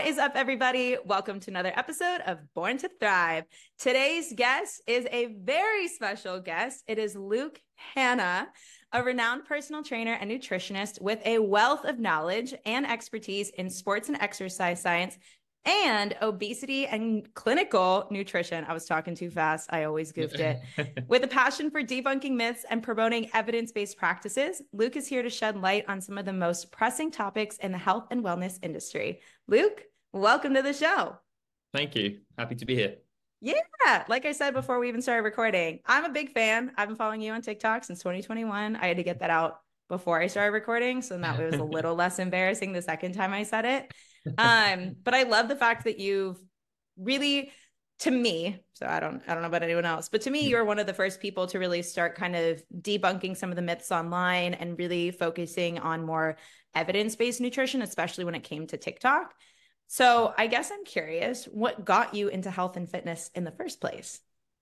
What is up, everybody? Welcome to another episode of Born to Thrive. Today's guest is a very special guest. It is Luke Hanna, a renowned personal trainer and nutritionist with a wealth of knowledge and expertise in sports and exercise science and obesity and clinical nutrition. I was talking too fast. I always goofed it. With a passion for debunking myths and promoting evidence-based practices, Luke is here to shed light on some of the most pressing topics in the health and wellness industry. Luke, welcome to the show. Thank you. Happy to be here. Yeah, like I said before we even started recording, I'm a big fan. I've been following you on TikTok since 2021. I had to get that out before I started recording, so that way it was a little less embarrassing the second time I said it. But I love the fact that you've really, to me, so I don't know about anyone else, but to me, you're one of the first people to really start kind of debunking some of the myths online and really focusing on more evidence-based nutrition, especially when it came to TikTok. So I guess I'm curious, what got you into health and fitness in the first place?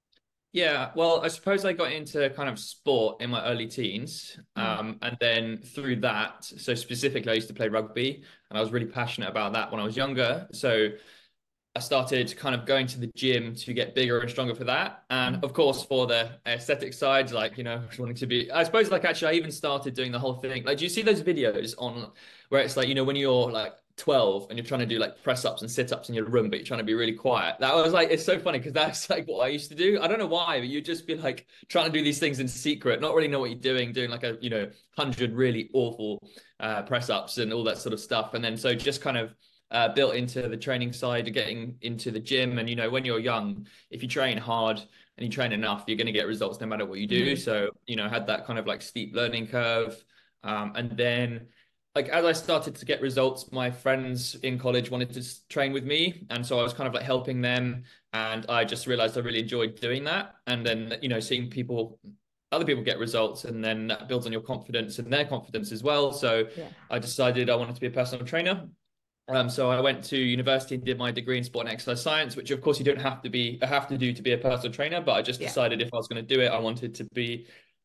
Yeah, well, I suppose I got into kind of sport in my early teens. And then through that, so specifically, I used to play rugby and I was really passionate about that when I was younger. So I started kind of going to the gym to get bigger and stronger for that. And of course, for the aesthetic side, like, wanting to be, I suppose, like, actually, I even started doing the whole thing. Like, do you see those videos on where it's like, when you're like 12 and you're trying to do like press ups and sit ups in your room, but you're trying to be really quiet? That was like, it's so funny because that's like what I used to do. I don't know why, but you'd just be like trying to do these things in secret, not really know what you're doing like a, 100 really awful press ups and all that sort of stuff. And then so just kind of built into the training side, getting into the gym. And, when you're young, if you train hard and you train enough, you're going to get results no matter what you do. So, I had that kind of like steep learning curve. And then like, as I started to get results, my friends in college wanted to train with me. And so I was kind of like helping them. And I just realized I really enjoyed doing that. And then, seeing other people get results, and then that builds on your confidence and their confidence as well. So I decided I wanted to be a personal trainer. So I went to university and did my degree in sport and exercise science, which of course you don't have to do to be a personal trainer, but I just decided if I was going to do it, I wanted to be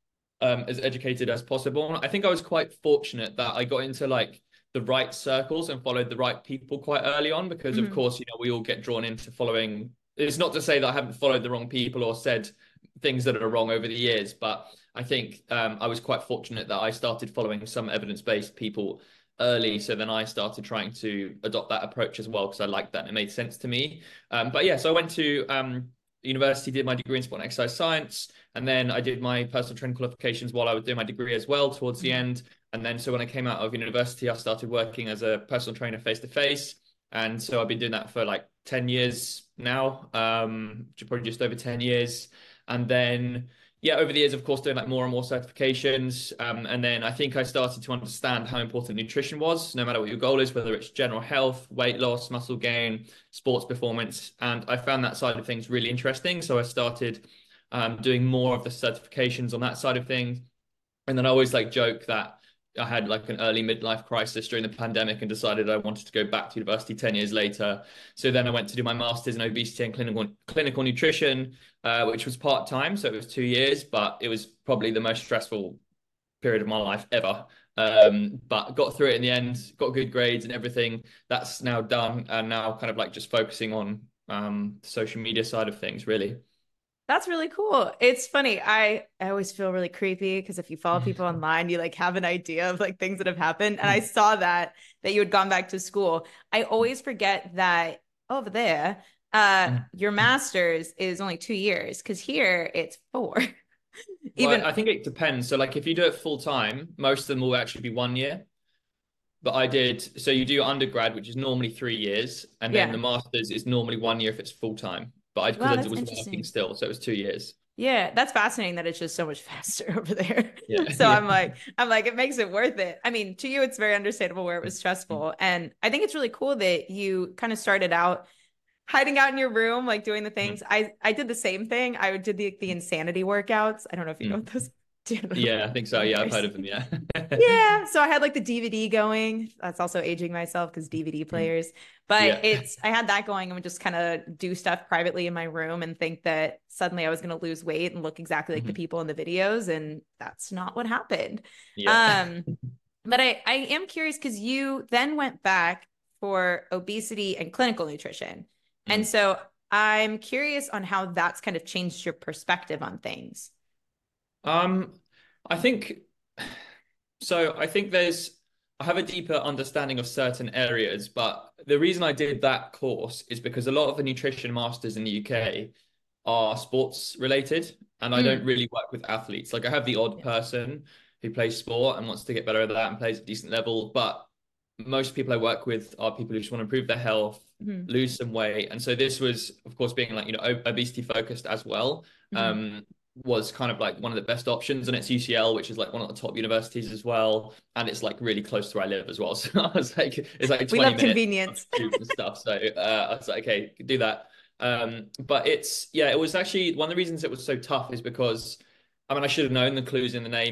as educated as possible. I think I was quite fortunate that I got into like the right circles and followed the right people quite early on, because of course, we all get drawn into following. It's not to say that I haven't followed the wrong people or said things that are wrong over the years, but I think I was quite fortunate that I started following some evidence-based people early. So then I started trying to adopt that approach as well, because I liked that and it made sense to me. So I went to university, did my degree in sport and exercise science, and then I did my personal training qualifications while I was doing my degree as well towards the end. And then so when I came out of university, I started working as a personal trainer face to face. And so I've been doing that for like 10 years now, probably just over 10 years. And then over the years, of course, doing like more and more certifications. And then I think I started to understand how important nutrition was, no matter what your goal is, whether it's general health, weight loss, muscle gain, sports performance. And I found that side of things really interesting. So I started doing more of the certifications on that side of things. And then I always like joke that I had like an early midlife crisis during the pandemic and decided I wanted to go back to university 10 years later. So then I went to do my master's in obesity and clinical nutrition, which was part-time. So it was 2 years, but it was probably the most stressful period of my life ever. But got through it in the end, got good grades and everything. That's now done. And now kind of like just focusing on the social media side of things, really. That's really cool. It's funny. I always feel really creepy because if you follow people online, you like have an idea of like things that have happened. And I saw that you had gone back to school. I always forget that over there, your master's is only 2 years, because here it's 4. Well, I think it depends. So like if you do it full time, most of them will actually be 1 year. But so you do undergrad, which is normally 3 years, and then the master's is normally 1 year if it's full time. But because I was working still, so it was 2 years. Yeah, that's fascinating that it's just so much faster over there. Yeah. So I'm like, it makes it worth it. I mean, to you, it's very understandable where it was stressful. And I think it's really cool that you kind of started out hiding out in your room, like doing the things. I did the same thing. I did the insanity workouts. I don't know if you know what those. Yeah, I think so. Yeah, I've heard of them. Yeah. Yeah. So I had like the DVD going. That's also aging myself because DVD players. But I had that going and would just kind of do stuff privately in my room and think that suddenly I was going to lose weight and look exactly like the people in the videos. And that's not what happened. Yeah. But I am curious because you then went back for obesity and clinical nutrition. And Mm. so I'm curious on how that's kind of changed your perspective on things. Um, I think so. I think I have a deeper understanding of certain areas, but the reason I did that course is because a lot of the nutrition masters in the UK are sports related, and I don't Mm, really work with athletes. Like I have the odd yeah. person who plays sport and wants to get better at that and plays at a decent level, but most people I work with are people who just want to improve their health, Mhm, lose some weight. And so this was, of course, being like, obesity focused as well, mhm. um, was kind of like one of the best options. And it's UCL, which is like one of the top universities as well. And it's like really close to where I live as well. So I was like, it's like We 20 love minutes convenience. and stuff. So I was like, okay, do that. But yeah, it was actually one of the reasons it was so tough is because I mean, I should have known the clues in the name.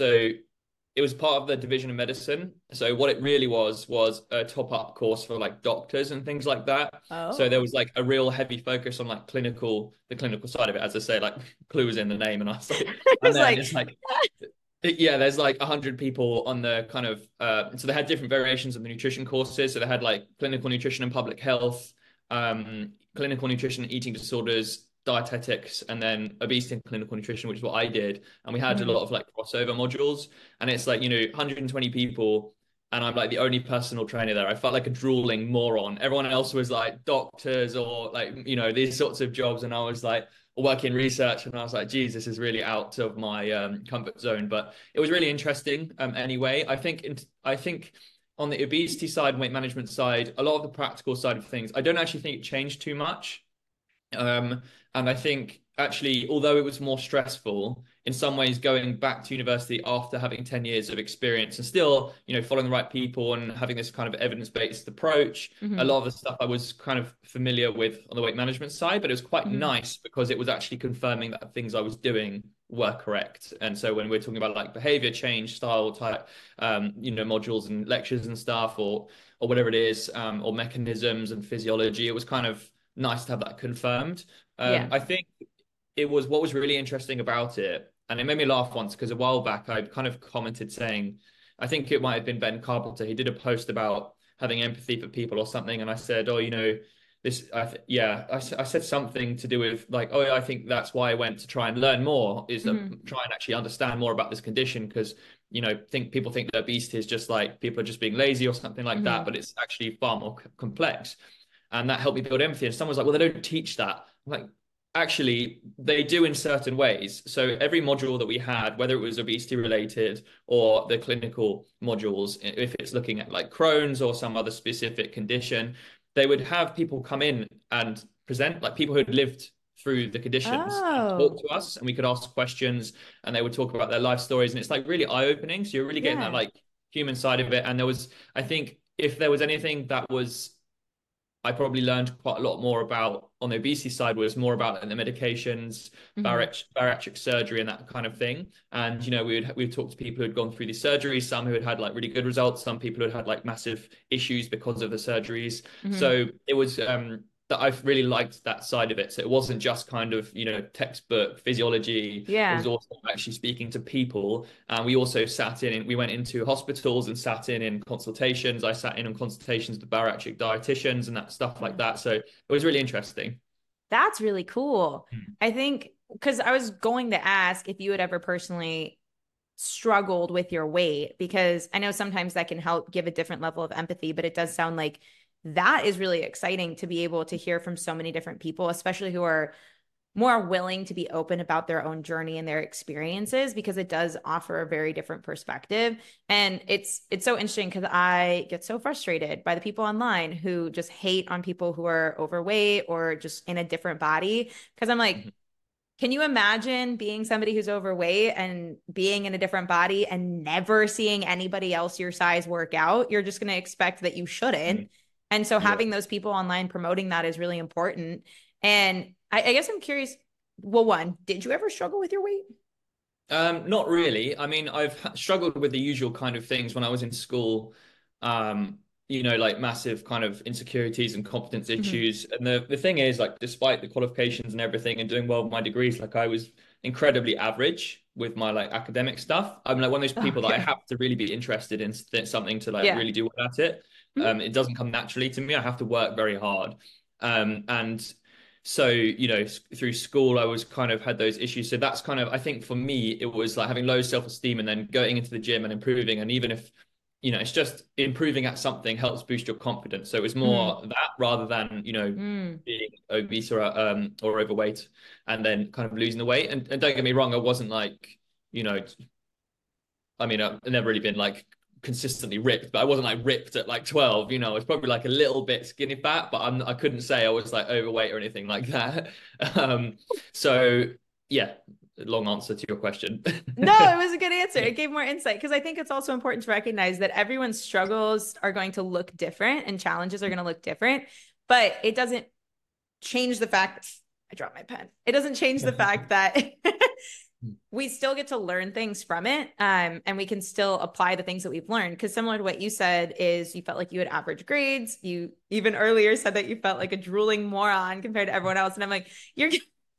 It was part of the division of medicine. So what it really was a top up course for like doctors and things like that. So there Oh, was like a real heavy focus on like the clinical side of it, as I say, like clues in the name. And I was like, and it's then like, it's like, yeah, there's like 100 people on the kind of, so they had different variations of the nutrition courses. So they had like clinical nutrition and public health, clinical nutrition and eating disorders, dietetics, and then obesity and clinical nutrition, which is what I did. And we had a mhm. lot of like crossover modules. And it's like, 120 people. And I'm like the only personal trainer there. I felt like a drooling moron. Everyone else was like doctors or like, these sorts of jobs. And I was like, working research. And I was like, geez, this is really out of my comfort zone. But it was really interesting anyway. I think on the obesity side, weight management side, a lot of the practical side of things, I don't actually think it changed too much. And I think actually, although it was more stressful, in some ways, going back to university after having 10 years of experience and still, following the right people and having this kind of evidence-based approach, a Mhm, lot of the stuff I was kind of familiar with on the weight management side, but it was quite mhm. nice because it was actually confirming that things I was doing were correct. And so when we're talking about like behavior change, style type, modules and lectures and stuff, or whatever it is, or mechanisms and physiology, it was kind of nice to have that confirmed. Yeah. I think it was what was really interesting about it, and it made me laugh once because a while back I kind of commented saying, I think it might have been Ben Carpenter. He did a post about having empathy for people or something, and I said, oh, I said something to do with like, oh, yeah, I think that's why I went to try and learn more, is to Mhm, try and actually understand more about this condition because think people think that obesity is just like people are just being lazy or something like that, mhm. but it's actually far more complex. And that helped me build empathy. And someone was like, well, they don't teach that. I'm like, actually, they do in certain ways. So every module that we had, whether it was obesity related or the clinical modules, if it's looking at like Crohn's or some other specific condition, they would have people come in and present, like people who had lived through the conditions and talk Oh, to us, and we could ask questions, and they would talk about their life stories. And it's like really eye-opening. So you're really getting that yeah. like human side of it. And I think if there was anything that was I probably learned quite a lot more about on the obesity side was more about the medications, Mhm, bariatric surgery, and that kind of thing. And we'd talk to people who had gone through these surgeries, some who had had like really good results, some people who had had like massive issues because of the surgeries. mhm. So it was that I've really liked that side of it. So it wasn't just kind of textbook physiology. It was Yeah. also actually speaking to people. And we also we went into hospitals and sat in consultations. I sat in on consultations with bariatric dietitians and that stuff like Yeah. that. So it was really interesting. That's really cool. Mm. I think because I was going to ask if you had ever personally struggled with your weight, because I know sometimes that can help give a different level of empathy, but it does sound like that is really exciting to be able to hear from so many different people, especially who are more willing to be open about their own journey and their experiences, because it does offer a very different perspective. And it's so interesting because I get so frustrated by the people online who just hate on people who are overweight or just in a different body, because I'm like, Mhm. can you imagine being somebody who's overweight and being in a different body and never seeing anybody else your size work out? You're just going to expect that you Mm. shouldn't. And so Yeah. having those people online promoting that is really important. And I guess I'm curious. Well, one, did you ever struggle with your weight? Not really. I mean, I've struggled with the usual kind of things when I was in school. Um, like massive kind of insecurities and confidence Mhm. issues. And the thing is, like, despite the qualifications and everything and doing well with my degrees, like I was incredibly average with my like academic stuff. I'm like one of those people that I Okay. have to really be interested in something to like Yeah. really do well at it. Mhm. It doesn't come naturally to me. I have to work very hard. And so, through school, I was kind of had those issues. So that's kind of, I think for me, it was like having low self-esteem and then going into the gym and improving. And even if, it's just improving at something helps boost your confidence. So it was Mm. more that rather than, Mm. being obese or overweight and then kind of losing the weight. And don't get me wrong, I wasn't like, you know, I mean, I've never really been like consistently ripped, but I wasn't like ripped at like 12, I was probably like a little bit skinny fat, but I couldn't say I was like overweight or anything like that. Um, so yeah, long answer to your question. No, it was a good answer. It gave more insight because I think it's also important to recognize that everyone's struggles are going to look different and challenges are going to look different, but it doesn't change the fact I dropped my pen. It doesn't change the fact that we still get to learn things from it. And we can still apply the things that we've learned. Because similar to what you said is you felt like you had average grades. You even earlier said that you felt like a drooling moron compared to everyone else. And I'm like, you're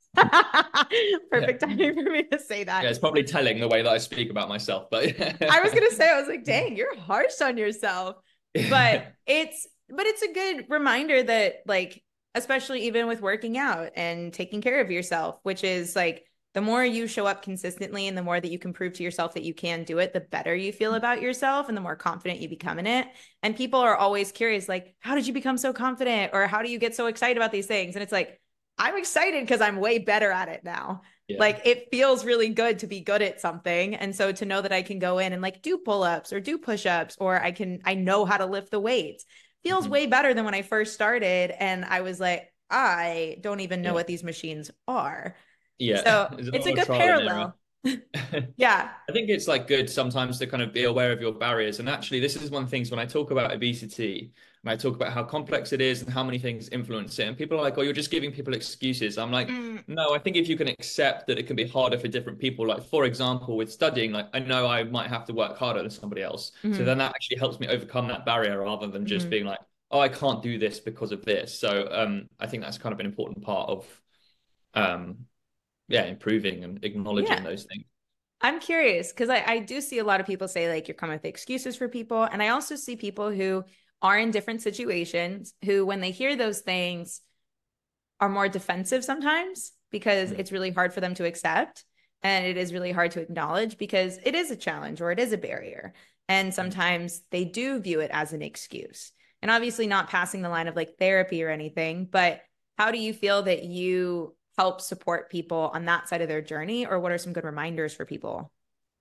Yeah. perfect timing for me to say that. Yeah, it's probably telling the way that I speak about myself, but I was gonna say, I was like, dang, you're harsh on yourself. But it's a good reminder that like, especially even with working out and taking care of yourself, which is like the more you show up consistently and the more that you can prove to yourself that you can do it, the better you feel about yourself and the more confident you become in it. And people are always curious, like, how did you become so confident? Or how do you get so excited about these things? And it's like, I'm excited because I'm way better at it now. Yeah. Like it feels really good to be good at something. And so to know that I can go in and like do pull-ups or do push-ups, or I know how to lift the weights feels way better than when I first started. And I was like, I don't even know Yeah. what these machines are. Yeah. So There's a it's a lot of good trial and error. parallel. Yeah. I think it's like good sometimes to kind of be aware of your barriers. And actually, this is one of the things when I talk about obesity and I talk about how complex it is and how many things influence it. And people are like, oh, you're just giving people excuses. I'm like, Mm. no, I think if you can accept that it can be harder for different people, like for example, with studying, like I know I might have to work harder than somebody else. So Mhm. then that actually helps me overcome that barrier rather than just Mhm. being like, oh, I can't do this because of this. So I think that's kind of an important part of um yeah, improving and acknowledging Yeah. those things. I'm curious because I do see a lot of people say like you're coming with excuses for people. And I also see people who are in different situations who, when they hear those things, are more defensive sometimes because Mm. it's really hard for them to accept. And it is really hard to acknowledge because it is a challenge or it is a barrier. And sometimes they do view it as an excuse. And obviously, not passing the line of like therapy or anything, but how do you feel that you help support people on that side of their journey? Or what are some good reminders for people?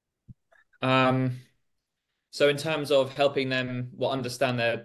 Um, so in terms of helping them, understand their,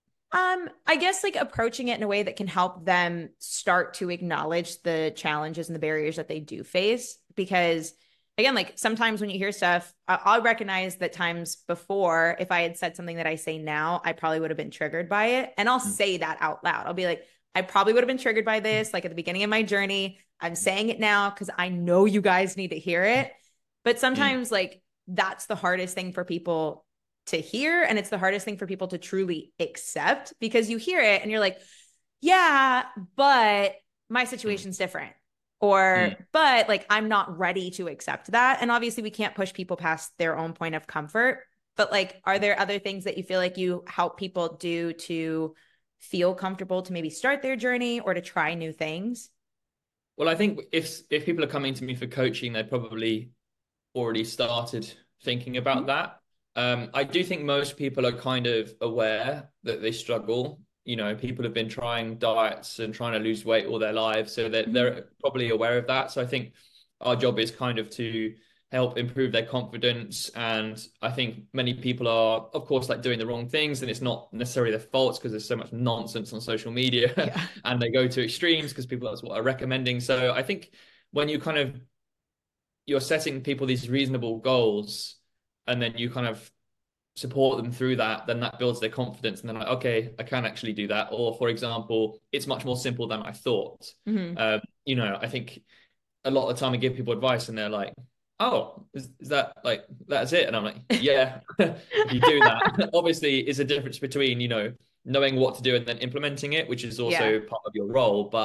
I guess like approaching it in a way that can help them start to acknowledge the challenges and the barriers that they do face. Because again, like sometimes when you hear stuff, I'll recognize that times before, if I had said something that I say now, I probably would have been triggered by it. And I'll say that out loud. I'll be like, I probably would have been triggered by this, like at the beginning of my journey. I'm saying it now because I know you guys need to hear it. But Mm, sometimes, like, that's the hardest thing for people to hear. And it's the hardest thing for people to truly accept because you hear it and you're like, yeah, but my mm, situation's different. mm. Or, but like, I'm not ready to accept that. And obviously, we can't push people past their own point of comfort. But like, are there other things that you feel like you help people do to feel comfortable to maybe start their journey or to try new things? Well, I think if people are coming to me for coaching, they probably already started thinking about Mhm. that. I do think most people are kind of aware that they struggle. People have been trying diets and trying to lose weight all their lives, so that Mhm. they're probably aware of that. So I think our job is kind of to help improve their confidence. And I think many people are, of course, like doing the wrong things, and it's not necessarily their faults because there's so much nonsense on social media Yeah. and they go to extremes because people that's what are recommending. So I think when you're setting people these reasonable goals and then you kind of support them through that, then that builds their confidence. And then like, okay, I can actually do that. Or for example, it's much more simple than I thought. Mhm. I think a lot of the time I give people advice and they're like, oh, is that like, that's it? And I'm like, yeah, if you do that, obviously it's a difference between, knowing what to do and then implementing it, which is Yeah. also part of your role. But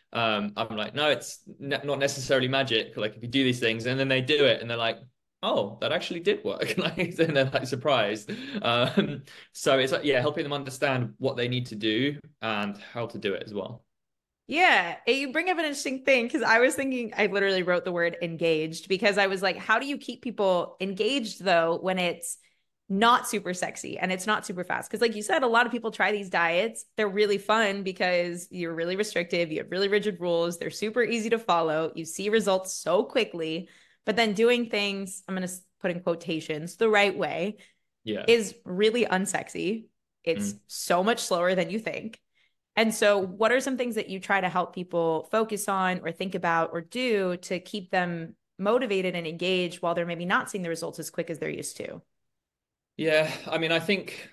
I'm like, no, it's not necessarily magic. Like if you do these things and then they do it and they're like, oh, that actually did work. Like, and they're like surprised. So it's like, yeah, helping them understand what they need to do and how to do it as well. Yeah, you bring up an interesting thing because I was thinking, I literally wrote the word engaged because I was like, how do you keep people engaged though when it's not super sexy and it's not super fast? Because, like you said, a lot of people try these diets. They're really fun because you're really restrictive, you have really rigid rules, they're super easy to follow, you see results so quickly. But then doing things, I'm going to put in quotations, the right way Yeah. is really unsexy. It's Mm. so much slower than you think. And so, what are some things that you try to help people focus on or think about or do to keep them motivated and engaged while they're maybe not seeing the results as quick as they're used to? Yeah, I mean, I think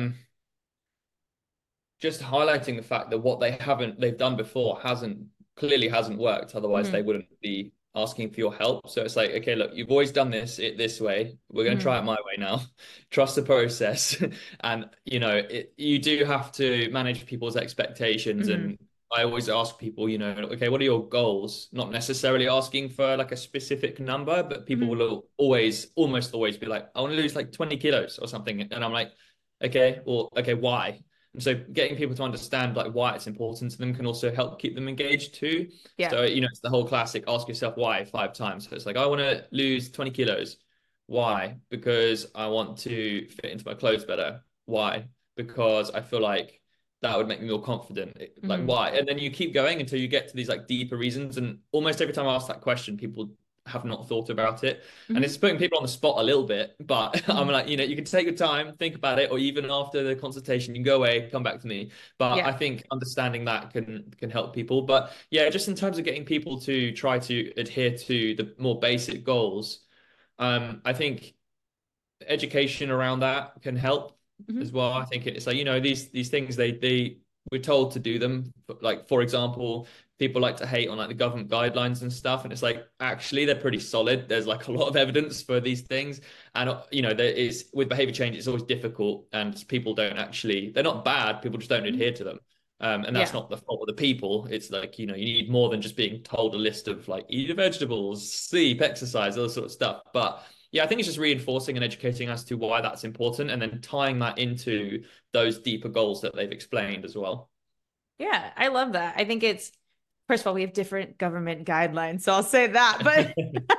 just highlighting the fact that what they've done before hasn't worked. Otherwise, they Mm-hmm. wouldn't be asking for your help. So it's like, okay, look, you've always done this way. We're going to Mm-hmm. try it my way now. Trust the process, and you do have to manage people's expectations. Mm-hmm. And I always ask people, okay, what are your goals? Not necessarily asking for like a specific number, but people Mm-hmm. will almost always be like, I want to lose like 20 kilos or something, and I'm like, okay, well, okay, why? And so getting people to understand like why it's important to them can also help keep them engaged too. Yeah. So, it's the whole classic ask yourself why 5 times. So it's like, I want to lose 20 kilos. Why? Because I want to fit into my clothes better. Why? Because I feel like that would make me more confident. Like, Mm-hmm. why? And then you keep going until you get to these like deeper reasons. And almost every time I ask that question, people have not thought about it. And Mm-hmm. it's putting people on the spot a little bit, but I'm Mm-hmm. like, you can take your time, think about it, or even after the consultation, you can go away, come back to me. But Yeah. I think understanding that can help people. But yeah, just in terms of getting people to try to adhere to the more basic goals, I think education around that can help as Mm-hmm. well. I think it's like, these things they we're told to do them. Like, for example, people like to hate on like the government guidelines and stuff, and it's like actually they're pretty solid. There's like a lot of evidence for these things, and there is with behavior change, it's always difficult, and people don't actually they're not bad. People just don't Mm-hmm. adhere to them. And that's Yeah. not the fault of the people. It's like, you need more than just being told a list of like eat your vegetables, sleep, exercise, all that sort of stuff. But yeah, I think it's just reinforcing and educating as to why that's important and then tying that into those deeper goals that they've explained as well. Yeah. I love that. I think it's, first of all, we have different government guidelines, so I'll say that. But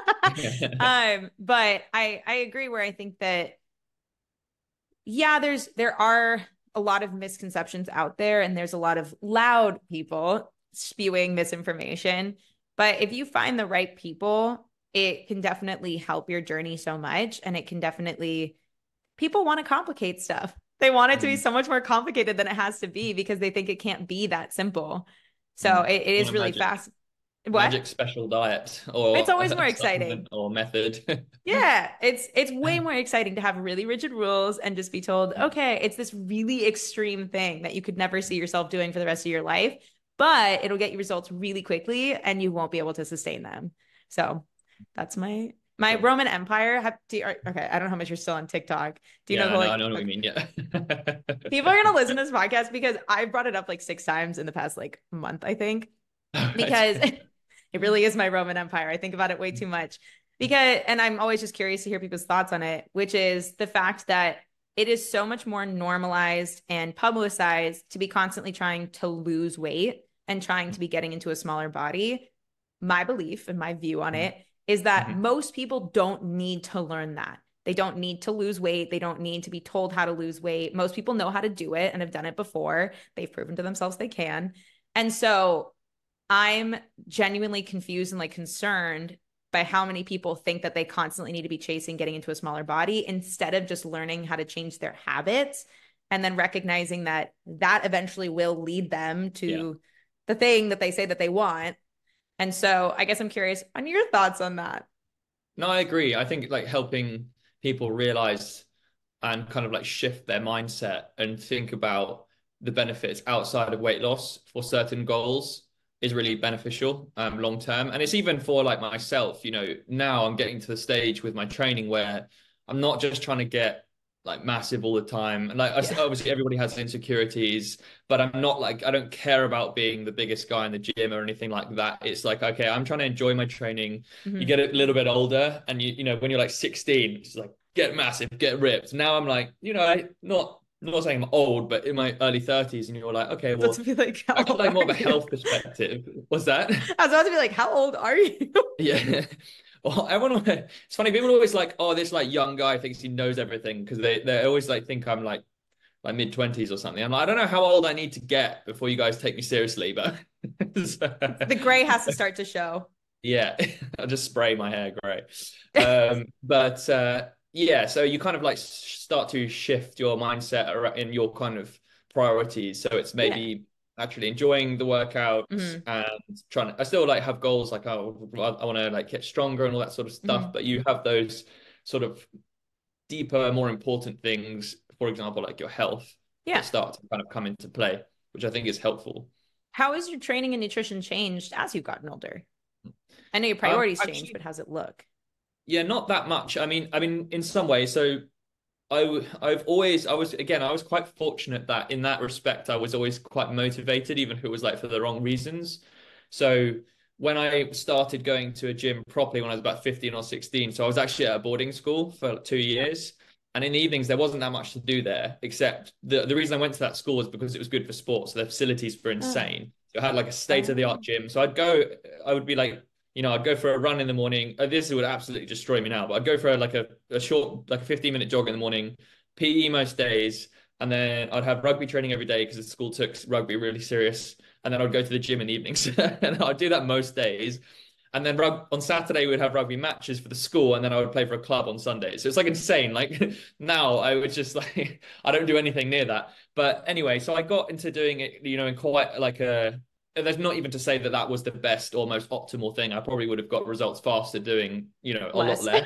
but I agree where I think that yeah, there are a lot of misconceptions out there, and there's a lot of loud people spewing misinformation. But if you find the right people, it can definitely help your journey so much. And it can definitely, people want to complicate stuff. They want it to be Mm, so much more complicated than it has to be because they think it can't be that simple. So mm. it Want is a really fast. What? magic special diet It's or always more a exciting. supplement or method. Yeah, it's way more exciting to have really rigid rules and just be told, okay, it's this really extreme thing that you could never see yourself doing for the rest of your life, but it'll get you results really quickly and you won't be able to sustain them. So that's my Sure. Roman Empire. Okay, I don't know how much you're still on TikTok. Do you know Yeah, the I know like what you okay. mean. Yeah. People are gonna listen to this podcast because I brought it up like 6 times in the past like month, I think, All because right. it really is my Roman Empire. I think about it way too much because, and I'm always just curious to hear people's thoughts on it, which is the fact that it is so much more normalized and publicized to be constantly trying to lose weight and trying to be getting into a smaller body. My belief and my view on it is that Mhm. most people don't need to learn that. They don't need to lose weight. They don't need to be told how to lose weight. Most people know how to do it and have done it before. They've proven to themselves they can. And so I'm genuinely confused and like concerned by how many people think that they constantly need to be chasing getting into a smaller body instead of just learning how to change their habits and then recognizing that that eventually will lead them Yeah. to the thing that they say that they want. And so I guess I'm curious on your thoughts on that. No, I agree. I think like helping people realize and kind of like shift their mindset and think about the benefits outside of weight loss for certain goals is really beneficial long term. And it's even for like myself, now I'm getting to the stage with my training where I'm not just trying to get like massive all the time. And like Yeah. obviously everybody has insecurities, but I'm not like, I don't care about being the biggest guy in the gym or anything like that. It's like, okay, I'm trying to enjoy my training. You Mhm. get a little bit older and you know, when you're like 16, it's like get massive, get ripped. Now I'm like, you know, not saying I'm old, but in my early 30s, and you're like, okay, About to well, be like, how actually old like more are of a you? health perspective. What's that? I was about to be like, how old are you? Yeah. Well, everyone, it's funny. People are always like, "Oh, this like young guy thinks he knows everything," because they always like think I'm like mid-20s or something. I'm like, I don't know how old I need to get before you guys take me seriously, but The gray has to start to show. yeah, I'll just spray my hair gray. But yeah, so you kind of like start to shift your mindset in your kind of priorities. So it's Yeah. maybe actually enjoying the workouts Hmm. and trying to, I still like have goals like, oh, I want to like get stronger and all that sort of stuff, Hmm. but you have those sort of deeper, more important things, for example, like your health, Yeah. that start to kind of come into play, which I think is helpful. How has your training and nutrition changed as you've gotten older? I know your Um, priorities changed, actually, but how's it look? yeah, not that much. I mean, in some ways. So I've always, I was quite fortunate that in that respect, I was always quite motivated, even if it was like for the wrong reasons. So when I started going to a gym properly when I was about 15 or 16, so I was actually at a boarding school for like 2 years. And in the evenings, there wasn't that much to do there, except the reason I went to that school was because it was good for sports. So the facilities were Oh. insane. So it had like a state-of-the-art Oh. gym. So I'd go, I would be like, I'd go for a run in the morning. This would absolutely destroy me now, but I'd go for a short, like a 15-minute jog in the morning, PE most days, and then I'd have rugby training every day because the school took rugby really serious. And then I'd go to the gym in the evenings, and I'd do that most days. And then on Saturday we'd have rugby matches for the school, and then I would play for a club on Sundays. So it's like insane. Like now I would just like I don't do anything near that. But anyway, so I got into doing it, in quite like a and there's not even to say that that was the best or most optimal thing. I probably would have got results faster doing, a lot Less. less.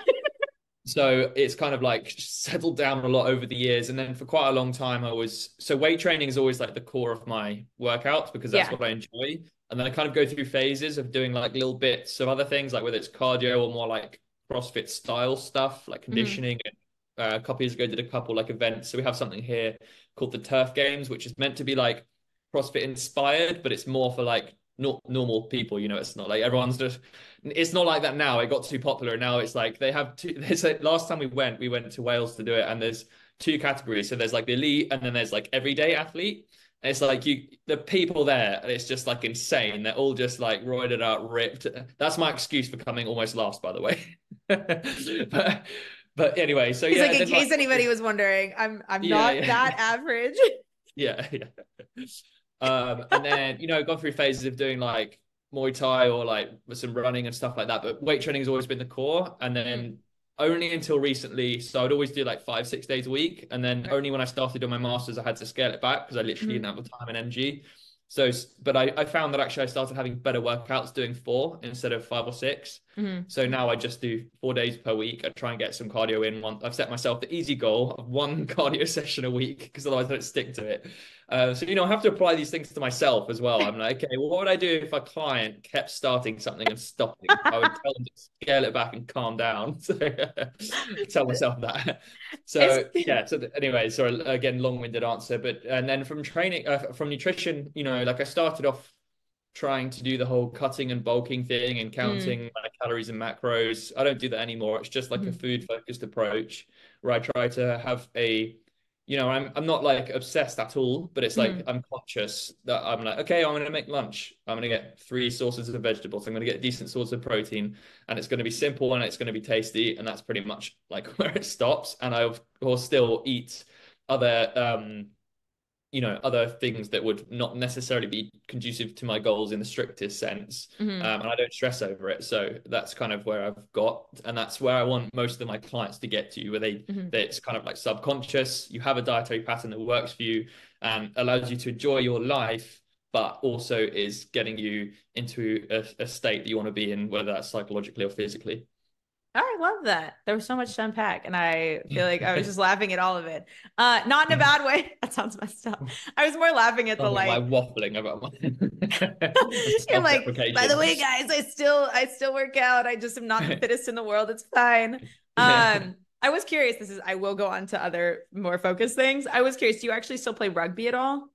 So it's kind of like settled down a lot over the years. And then for quite a long time, so weight training is always like the core of my workouts because that's Yeah. what I enjoy. And then I kind of go through phases of doing like little bits of other things, like whether it's cardio or more like CrossFit style stuff, like Hmm. conditioning. A couple years ago, did a couple like events. So we have something here called the Turf Games, which is meant to be like CrossFit inspired, but it's more for like not normal people. It's not like everyone's just it's not like that now. It got too popular. Now it's like they have two. Last time we went to Wales to do it, and there's two categories. So there's like the elite, and then there's like everyday athlete. And it's like the people there, and it's just like insane. They're all just like roided out, ripped. That's my excuse for coming almost last, by the way. but anyway, so He's yeah, like, and in then like case anybody was wondering, I'm yeah, not yeah, that average. yeah, yeah. And then gone through phases of doing like Muay Thai or like some running and stuff like that. But weight training has always been the core. And Mm. then only until recently, so I'd always do like 5, 6 days a week. And then Right. only when I started doing my masters, I had to scale it back because I literally Mhm. didn't have the time and energy. So, but I found that actually I started having better workouts doing 4 instead of 5 or 6. Mhm. So now I just do 4 days per week. I try and get some cardio in. I've set myself the easy goal of one cardio session a week because otherwise I don't stick to it. So, I have to apply these things to myself as well. I'm like, okay, well, what would I do if a client kept starting something and stopping? I would tell them to scale it back and calm down. So tell myself that. It's So yeah. So anyway, sorry, again, long-winded answer, but and then from training, from nutrition, like I started off trying to do the whole cutting and bulking thing and mm, counting my calories and macros. I don't do that anymore. It's just like a mhm. food focused approach where I try to have I'm not like obsessed at all, but it's like Mhm. I'm conscious that I'm like, okay, I'm gonna make lunch. I'm gonna get 3 sources of vegetables. I'm gonna get decent source of protein, and it's gonna be simple and it's gonna be tasty, and that's pretty much like where it stops. And I will still eat other other things that would not necessarily be conducive to my goals in the strictest sense. Mhm. And I don't stress over it. So that's kind of where I've got, and that's where I want most of my clients to get to, where Mhm. it's kind of like subconscious. You have a dietary pattern that works for you and allows you to enjoy your life, but also is getting you into a state that you want to be in, whether that's psychologically or physically. I love that. There was so much to unpack, and I feel like I was just laughing at all of it. Not in a bad way. That sounds messed up. I was more laughing at the Am I like, waffling about my you're like, by the self-deprecation? way, guys, I still work out. I just am not the fittest in the world. It's fine. Yeah. I was curious. I will go on to other more focused things. I was curious, do you actually still play rugby at all?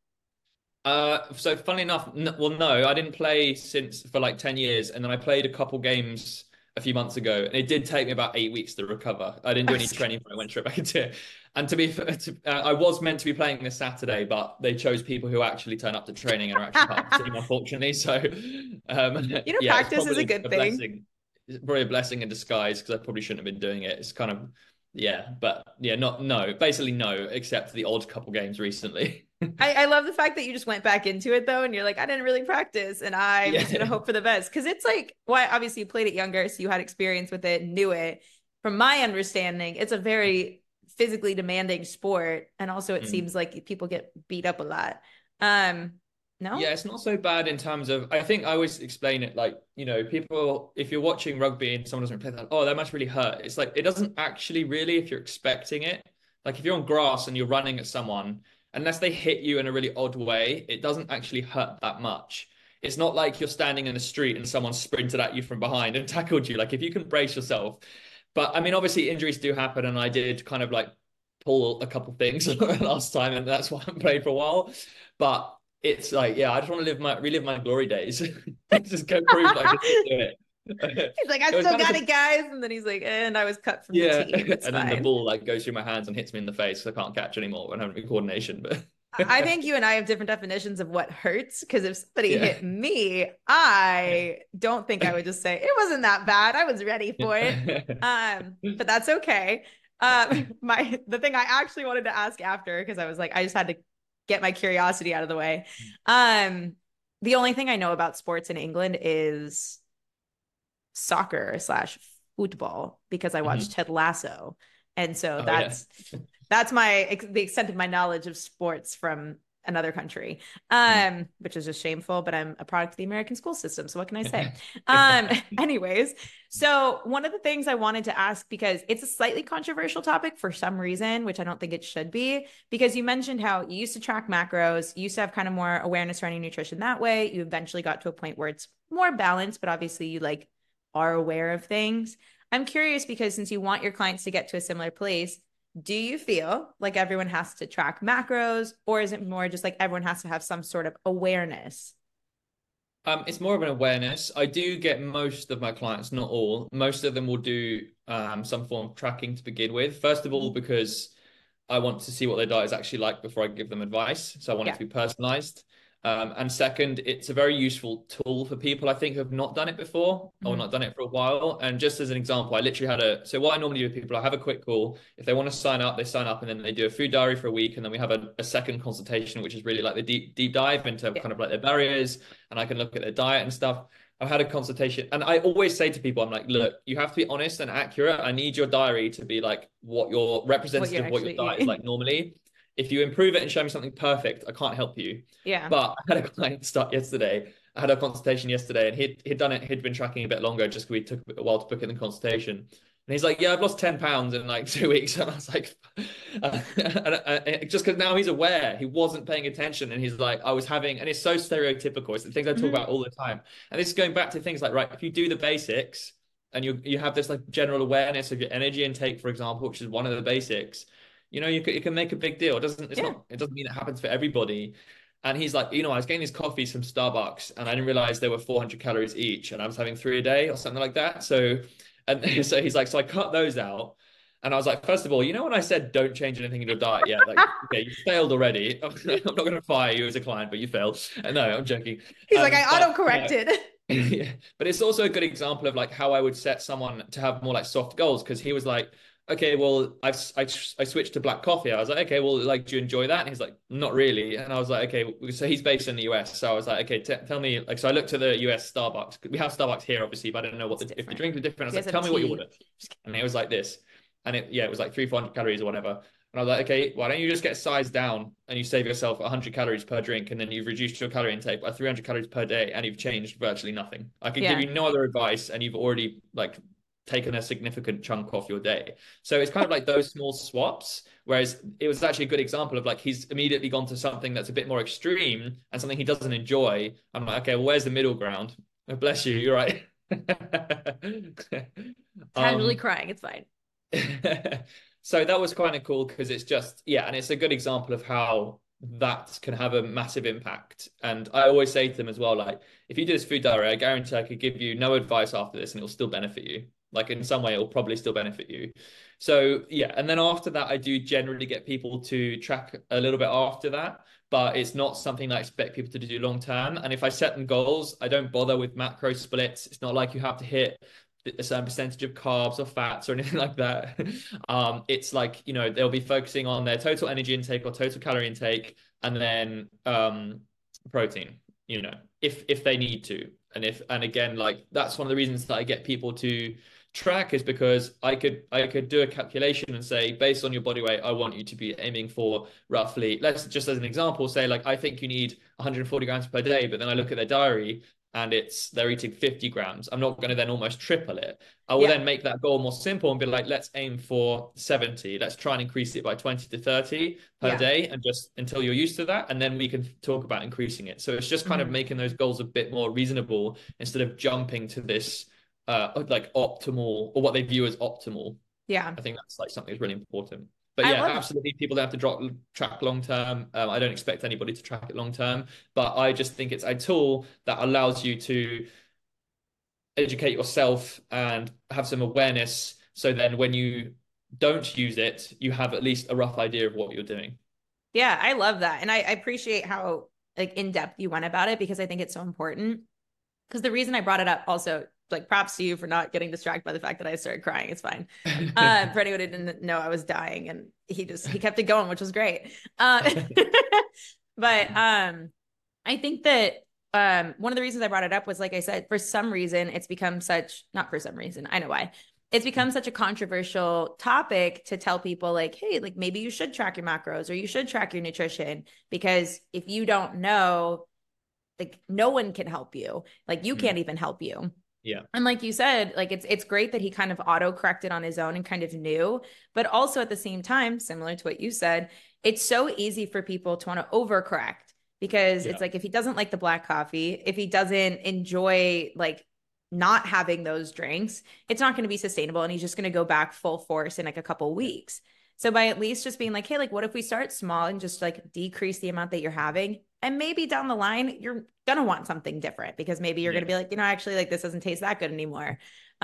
So funnily enough, well, no, I didn't play since for like 10 years, and then I played a couple games a few months ago, and it did take me about 8 weeks to recover. I didn't do any training, but I went straight back into it. And to be fair, I was meant to be playing this Saturday, but they chose people who actually turn up to training and are actually part of the team, unfortunately. So, yeah, it's Practice is a probably good a thing. blessing. It's probably a blessing in disguise because I probably shouldn't have been doing it. It's kind of, yeah, but yeah, not no, basically no, except the odd couple games recently. I love the fact that you just went back into it though, and you're like, I didn't really practice, and I'm just gonna Yeah. hope for the best. Because it's like, why obviously you played it younger, so you had experience with it and knew it. From my understanding, it's a very physically demanding sport, and also it Mm. seems like people get beat up a lot. Um, no? Yeah, it's not so bad in terms of, I think I always explain it like, people, if you're watching rugby and someone doesn't play that, oh, that must really hurt. It's like, it doesn't actually really if you're expecting it. Like if you're on grass and you're running at someone, unless they hit you in a really odd way, it doesn't actually hurt that much. It's not like you're standing in the street and someone sprinted at you from behind and tackled you. Like if you can brace yourself. But I mean, obviously injuries do happen, and I did kind of like pull a couple things last time, and that's why I haven't played for a while. But it's like, yeah, I just want to relive my glory days. Just go prove that I can still do it. He's like, I It was still kind of got it, guys. And then he's like, and I was cut from the yeah, team. It's and then the fine. ball like goes through my hands and hits me in the face, so I can't catch anymore when I'm having coordination. I But think you and I have different definitions of what hurts. Because if somebody yeah. hit me, I don't think I would just say it wasn't that bad. I was ready for it. But that's okay. The thing I actually wanted to ask after, because I was like, I just had to get my curiosity out of the way. Um, the only thing I know about sports in England is soccer slash football because I watched Mhm. Ted Lasso, and so Oh yeah. that's the extent of my knowledge of sports from another country, Mm. which is just shameful, but I'm a product of the American school system, so what can I say? Yeah. Anyways, so one of the things I wanted to ask, because it's a slightly controversial topic for some reason, which I don't think it should be, because you mentioned how you used to track macros, you used to have kind of more awareness around your nutrition that way, you eventually got to a point where it's more balanced, but obviously you like are aware of things. I'm curious because since you want your clients to get to a similar place, do you feel like everyone has to track macros, or is it more just like everyone has to have some sort of awareness? It's more of an awareness. I do get most of my clients, not all. Most of them will do some form of tracking to begin with. First of all, because I want to see what their diet is actually like before I give them advice. So I want it Yeah. to be personalized. And second, it's a very useful tool for people I think who have not done it before or Mm-hmm. not done it for a while. And just as an example, I literally so what I normally do with people, I have a quick call. If they want to sign up, they sign up and then they do a food diary for a week. And then we have a second consultation, which is really like the deep dive into Yeah. kind of like their barriers. And I can look at their diet and stuff. I've had a consultation and I always say to people, I'm like, look, you have to be honest and accurate. I need your diary to be like what your What you're representative of what your actually diet is eating. like normally. If you improve it and show me something perfect, I can't help you. Yeah. But I had a client start yesterday. I had a consultation yesterday and he'd done it, he'd been tracking a bit longer just because we took a while to book in the consultation. And he's like, yeah, I've lost 10 pounds in like 2 weeks. And I was like, just because now he's aware, he wasn't paying attention. And he's like, I was having, and it's so stereotypical. It's the things I talk Mm-hmm. about all the time. And this is going back to things like, right, if you do the basics and you have this like general awareness of your energy intake, for example, which is one of the basics, you can make a big deal. Yeah. It doesn't mean it happens for everybody. And he's like, I was getting these coffees from Starbucks and I didn't realize they were 400 calories each and I was having three a day or something like that. And so he's like, so I cut those out. And I was like, first of all, when I said don't change anything in your diet yet, like, okay, you failed already. I'm not going to fire you as a client, but you failed. No, I'm joking. He's like, I But auto corrected. yeah, but it's also a good example of like how I would set someone to have more like soft goals because he was like, okay, well, I switched to black coffee. I was like, okay, well, like, do you enjoy that? And he's like, not really. And I was like, okay, so he's based in the US. So I was like, okay, tell me, like, so I looked at the US Starbucks. We have Starbucks here, obviously, but I don't know It's if the different. drinks are different. I You was guys like, have tell me what you tea. ordered. And it was like this. And it was like 300-400 calories or whatever. And I was like, okay, why don't you just get sized down and you save yourself 100 calories per drink and then you've reduced your calorie intake by 300 calories per day and you've changed virtually nothing. I could give Yeah. you no other advice and you've already like taken a significant chunk off your day. So it's kind of like those small swaps. Whereas it was actually a good example of like he's immediately gone to something that's a bit more extreme and something he doesn't enjoy. I'm like, okay, well, where's the middle ground? Oh, bless you, you're right. Casually um, crying. It's fine. So that was kind of cool because it's just, yeah, and it's a good example of how that can have a massive impact. And I always say to them as well, like, if you do this food diary, I guarantee I could give you no advice after this and it'll still benefit you. Like in some way, it'll probably still benefit you. So yeah, and then after that, I do generally get people to track a little bit after that, but it's not something that I expect people to do long term. And if I set them goals, I don't bother with macro splits. It's not like you have to hit a certain percentage of carbs or fats or anything like that. It's like, you know, they'll be focusing on their total energy intake or total calorie intake, and then protein, you know, if they need to. And again, like that's one of the reasons that I get people to track, is because I could do a calculation and say, based on your body weight, I want you to be aiming for roughly, let's just as an example, say like I think you need 140 grams per day, but then I look at their diary and they're eating 50 grams. I'm not going to then almost triple it. I will then make that goal more simple and be like, let's aim for 70. Let's try and increase it by 20 to 30 per day, and just until you're used to that. And then we can talk about increasing it. So it's just kind of making those goals a bit more reasonable instead of jumping to this like optimal, or what they view as optimal. Yeah. I think that's like something that's really important. But I yeah, love absolutely, people don't have to track long term. I don't expect anybody to track it long term, but I just think it's a tool that allows you to educate yourself and have some awareness. So then when you don't use it, you have at least a rough idea of what you're doing. Yeah, I love that. And I appreciate how like in depth you went about it, because I think it's so important. Because the reason I brought it up also, like, props to you for not getting distracted by the fact that I started crying. It's fine. For anyone who didn't know, I was dying, and he kept it going, which was great. But I think that one of the reasons I brought it up was, like I said, for some reason, it's become such, not for some reason, I know why. It's become such a controversial topic to tell people like, hey, like maybe you should track your macros or you should track your nutrition, because if you don't know, like no one can help you. Like you can't even help you. Yeah. And like you said, like it's great that he kind of auto corrected on his own and kind of knew, but also at the same time, similar to what you said, it's so easy for people to want to overcorrect, because it's like, if he doesn't like the black coffee, if he doesn't enjoy like not having those drinks, it's not going to be sustainable. And he's just going to go back full force in like a couple weeks. So by at least just being like, hey, like what if we start small and just like decrease the amount that you're having? And maybe down the line, you're going to want something different, because maybe you're going to be like, you know, actually like this doesn't taste that good anymore.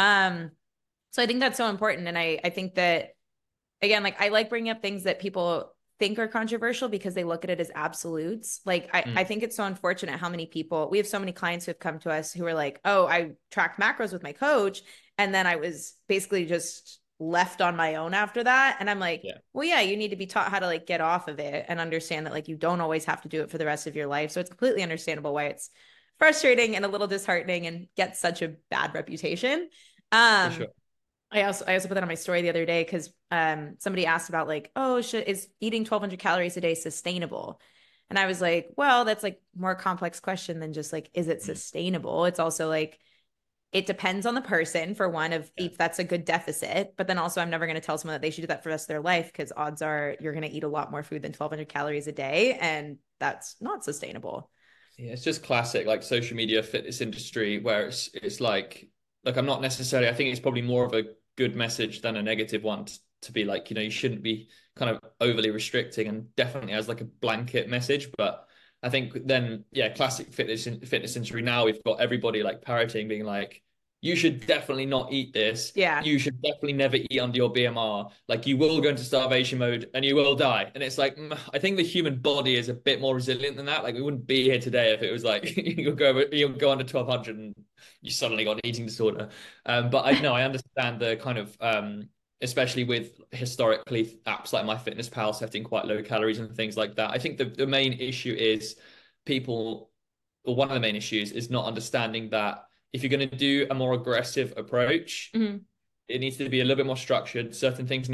So I think that's so important. And I think that, again, like I like bringing up things that people think are controversial because they look at it as absolutes. Like I think it's so unfortunate how many people, we have so many clients who have come to us who are like, oh, I tracked macros with my coach, and then I was basically just left on my own after that. And I'm like, well, yeah, you need to be taught how to like get off of it and understand that like you don't always have to do it for the rest of your life. So it's completely understandable why it's frustrating and a little disheartening and gets such a bad reputation. For sure. I also put that on my story the other day because somebody asked about like, oh, is eating 1,200 calories a day sustainable? And I was like, well, that's like more complex question than just like, is it sustainable? It's also like, it depends on the person, for one, of if that's a good deficit. But then also, I'm never going to tell someone that they should do that for the rest of their life, because odds are you're going to eat a lot more food than 1,200 calories a day. And that's not sustainable. Yeah, it's just classic like social media fitness industry where it's like I'm not necessarily, I think it's probably more of a good message than a negative one to be like, you know, you shouldn't be kind of overly restricting, and definitely as like a blanket message. But I think then, yeah, classic fitness industry now, we've got everybody like parroting, being like, you should definitely not eat this. Yeah. You should definitely never eat under your BMR. Like you will go into starvation mode and you will die. And it's like, I think the human body is a bit more resilient than that. Like we wouldn't be here today if it was like you'll go under 1,200 and you suddenly got an eating disorder. But I understand the kind of especially with historically apps like MyFitnessPal setting quite low calories and things like that. I think the main issue is people, or one of the main issues is not understanding that if you're going to do a more aggressive approach, it needs to be a little bit more structured. Certain things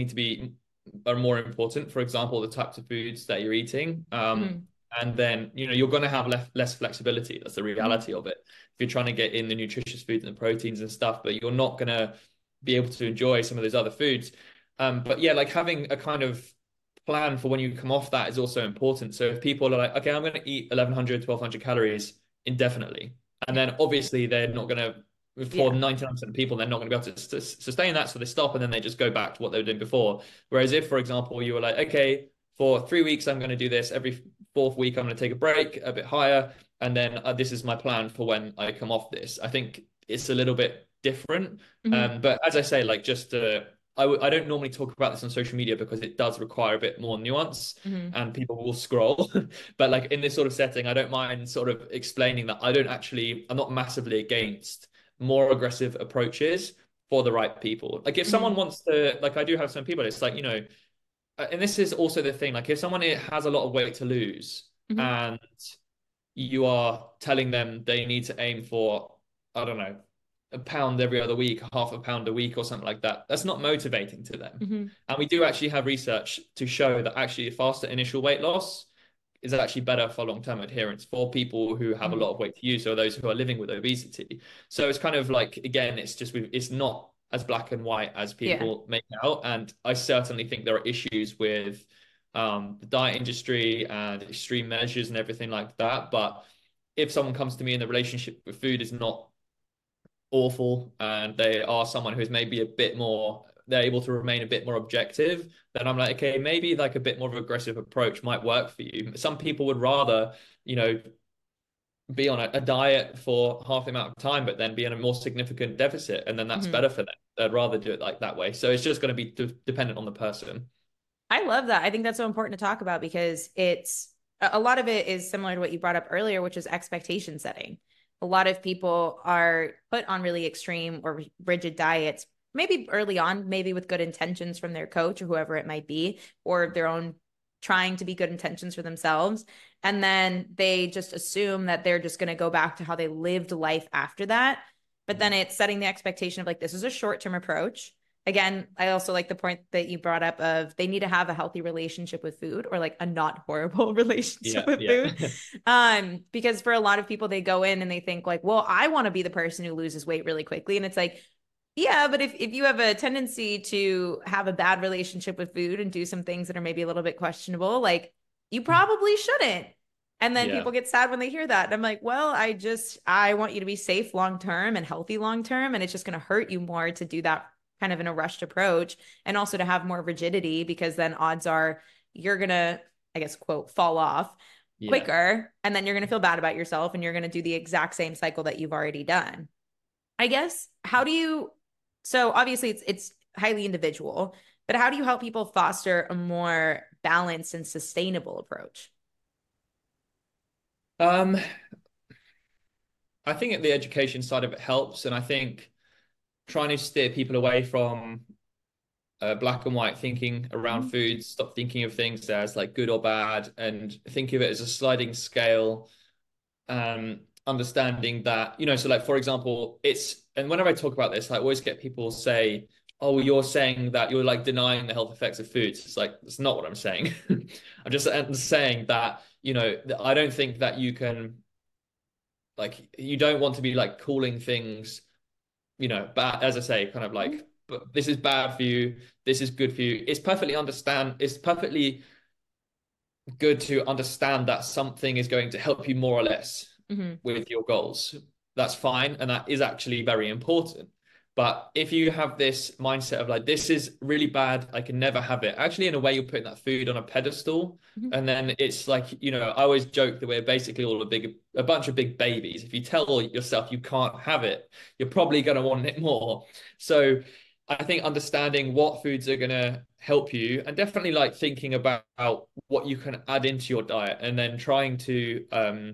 are more important. For example, the types of foods that you're eating. And then, you know, you're going to have less flexibility. That's the reality of it. If you're trying to get in the nutritious foods and the proteins and stuff, but you're not going to be able to enjoy some of those other foods. But yeah, like having a kind of plan for when you come off that is also important. So if people are like, okay, I'm going to eat 1,100, 1,200 calories indefinitely, and then obviously they're not going to for Yeah. 99% of people, they're not going to be able to sustain that. So they stop and then they just go back to what they were doing before. Whereas if, for example, you were like, okay, for 3 weeks, I'm going to do this. Every fourth week, I'm going to take a break a bit higher. And then this is my plan for when I come off this. I think it's a little bit different. Hmm. But as I say, like I don't normally talk about this on social media because it does require a bit more nuance Hmm. and people will scroll. But like in this sort of setting, I don't mind sort of explaining that I'm not massively against more aggressive approaches for the right people. Like if Hmm. someone wants to, like I do have some people, it's like, and this is also the thing, like if someone has a lot of weight to lose Hmm. and you are telling them they need to aim for, I don't know, a pound every other week, half a pound a week or something like that, that's not motivating to them. Hmm. And we do actually have research to show that actually faster initial weight loss is actually better for long-term adherence for people who have a Hmm. lot of weight to use or those who are living with obesity. So it's kind of like, again, it's not as black and white as Yeah. people make out. And I certainly think there are issues with the diet industry and extreme measures and everything like that. But if someone comes to me and the relationship with food is not awful and they are someone who is maybe a bit more, they're able to remain a bit more objective, then I'm like, okay, maybe like a bit more of an aggressive approach might work for you. Some people would rather, you know, be on a diet for half the amount of time, but then be in a more significant deficit, and then that's Hmm. better for them. They'd rather do it like that way. So it's just going to be dependent on the person. I love that. I think that's so important to talk about because it's a lot of it is similar to what you brought up earlier, which is expectation setting. A lot of people are put on really extreme or rigid diets, maybe early on, maybe with good intentions from their coach or whoever it might be, or their own trying to be good intentions for themselves. And then they just assume that they're just going to go back to how they lived life after that. But then it's setting the expectation of like, this is a short term approach. Again, I also like the point that you brought up of they need to have a healthy relationship with food or like a not horrible relationship Yeah, with yeah. food. Because for a lot of people, they go in and they think like, well, I want to be the person who loses weight really quickly. And it's like, yeah, but if you have a tendency to have a bad relationship with food and do some things that are maybe a little bit questionable, like you probably shouldn't. And then Yeah. people get sad when they hear that. And I'm like, well, I want you to be safe long term and healthy long term. And it's just going to hurt you more to do that kind of in a rushed approach and also to have more rigidity because then odds are you're going to, I guess, quote, fall off Yeah. quicker. And then you're going to feel bad about yourself and you're going to do the exact same cycle that you've already done. I guess, how do you, so obviously it's highly individual, but how do you help people foster a more balanced and sustainable approach? Um, I think the education side of it helps, and I think trying to steer people away from black and white thinking around Mhm. food, stop thinking of things as like good or bad, and think of it as a sliding scale. Understanding that, so like for example, and whenever I talk about this, I always get people say, "Oh, you're saying that you're like denying the health effects of foods." It's like that's not what I'm saying. I'm just saying that, I don't think that you can like you don't want to be like calling things bad, as I say, kind of like, but this is bad for you, this is good for you. It's perfectly good to understand that something is going to help you more or less Mhm. with your goals. That's fine. And that is actually very important. But if you have this mindset of like, this is really bad, I can never have it. Actually, in a way, you're putting that food on a pedestal. Mhm. And then it's like, I always joke that we're basically all a bunch of big babies. If you tell yourself you can't have it, you're probably going to want it more. So I think understanding what foods are going to help you and definitely like thinking about what you can add into your diet and then trying to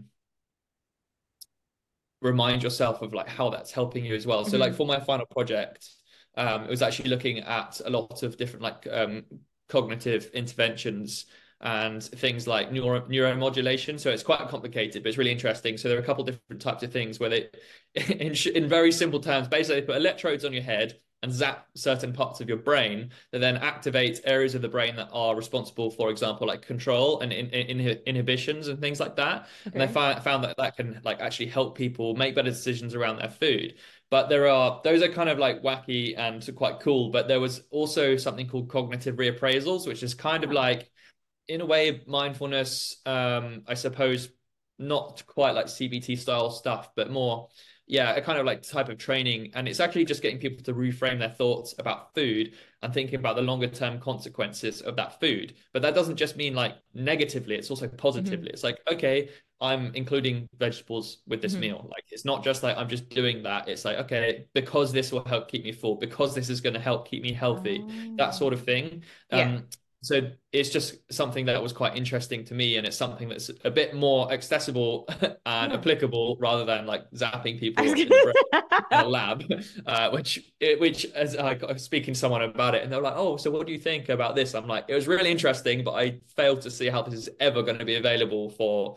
remind yourself of like how that's helping you as well. So like Mhm. for my final project, it was actually looking at a lot of different like cognitive interventions and things like neuromodulation. So it's quite complicated, but it's really interesting. So there are a couple different types of things where they, in very simple terms, basically they put electrodes on your head and zap certain parts of your brain that then activate areas of the brain that are responsible, for example, like control and inhibitions and things like that. And they Okay. found that that can like actually help people make better decisions around their food. But those are kind of like wacky and quite cool. But there was also something called cognitive reappraisals, which is kind of Oh. like, in a way, mindfulness, I suppose, not quite like CBT style stuff, but more, yeah, a kind of like type of training. And it's actually just getting people to reframe their thoughts about food and thinking about the longer term consequences of that food. But that doesn't just mean like negatively, it's also Hmm. positively. It's like, okay, I'm including vegetables with this Hmm. meal. Like it's not just like I'm just doing that. It's like, okay, because this will help keep me full, because this is going to help keep me healthy, that Oh, sort of thing. yeah. So it's just something that was quite interesting to me, and it's something that's a bit more accessible and Yeah. applicable rather than like zapping I was people in the brain in a gonna... lab, which as I was speaking to someone about it, and they're like, "Oh, so what do you think about this?" I'm like, "It was really interesting, but I failed to see how this is ever going to be available for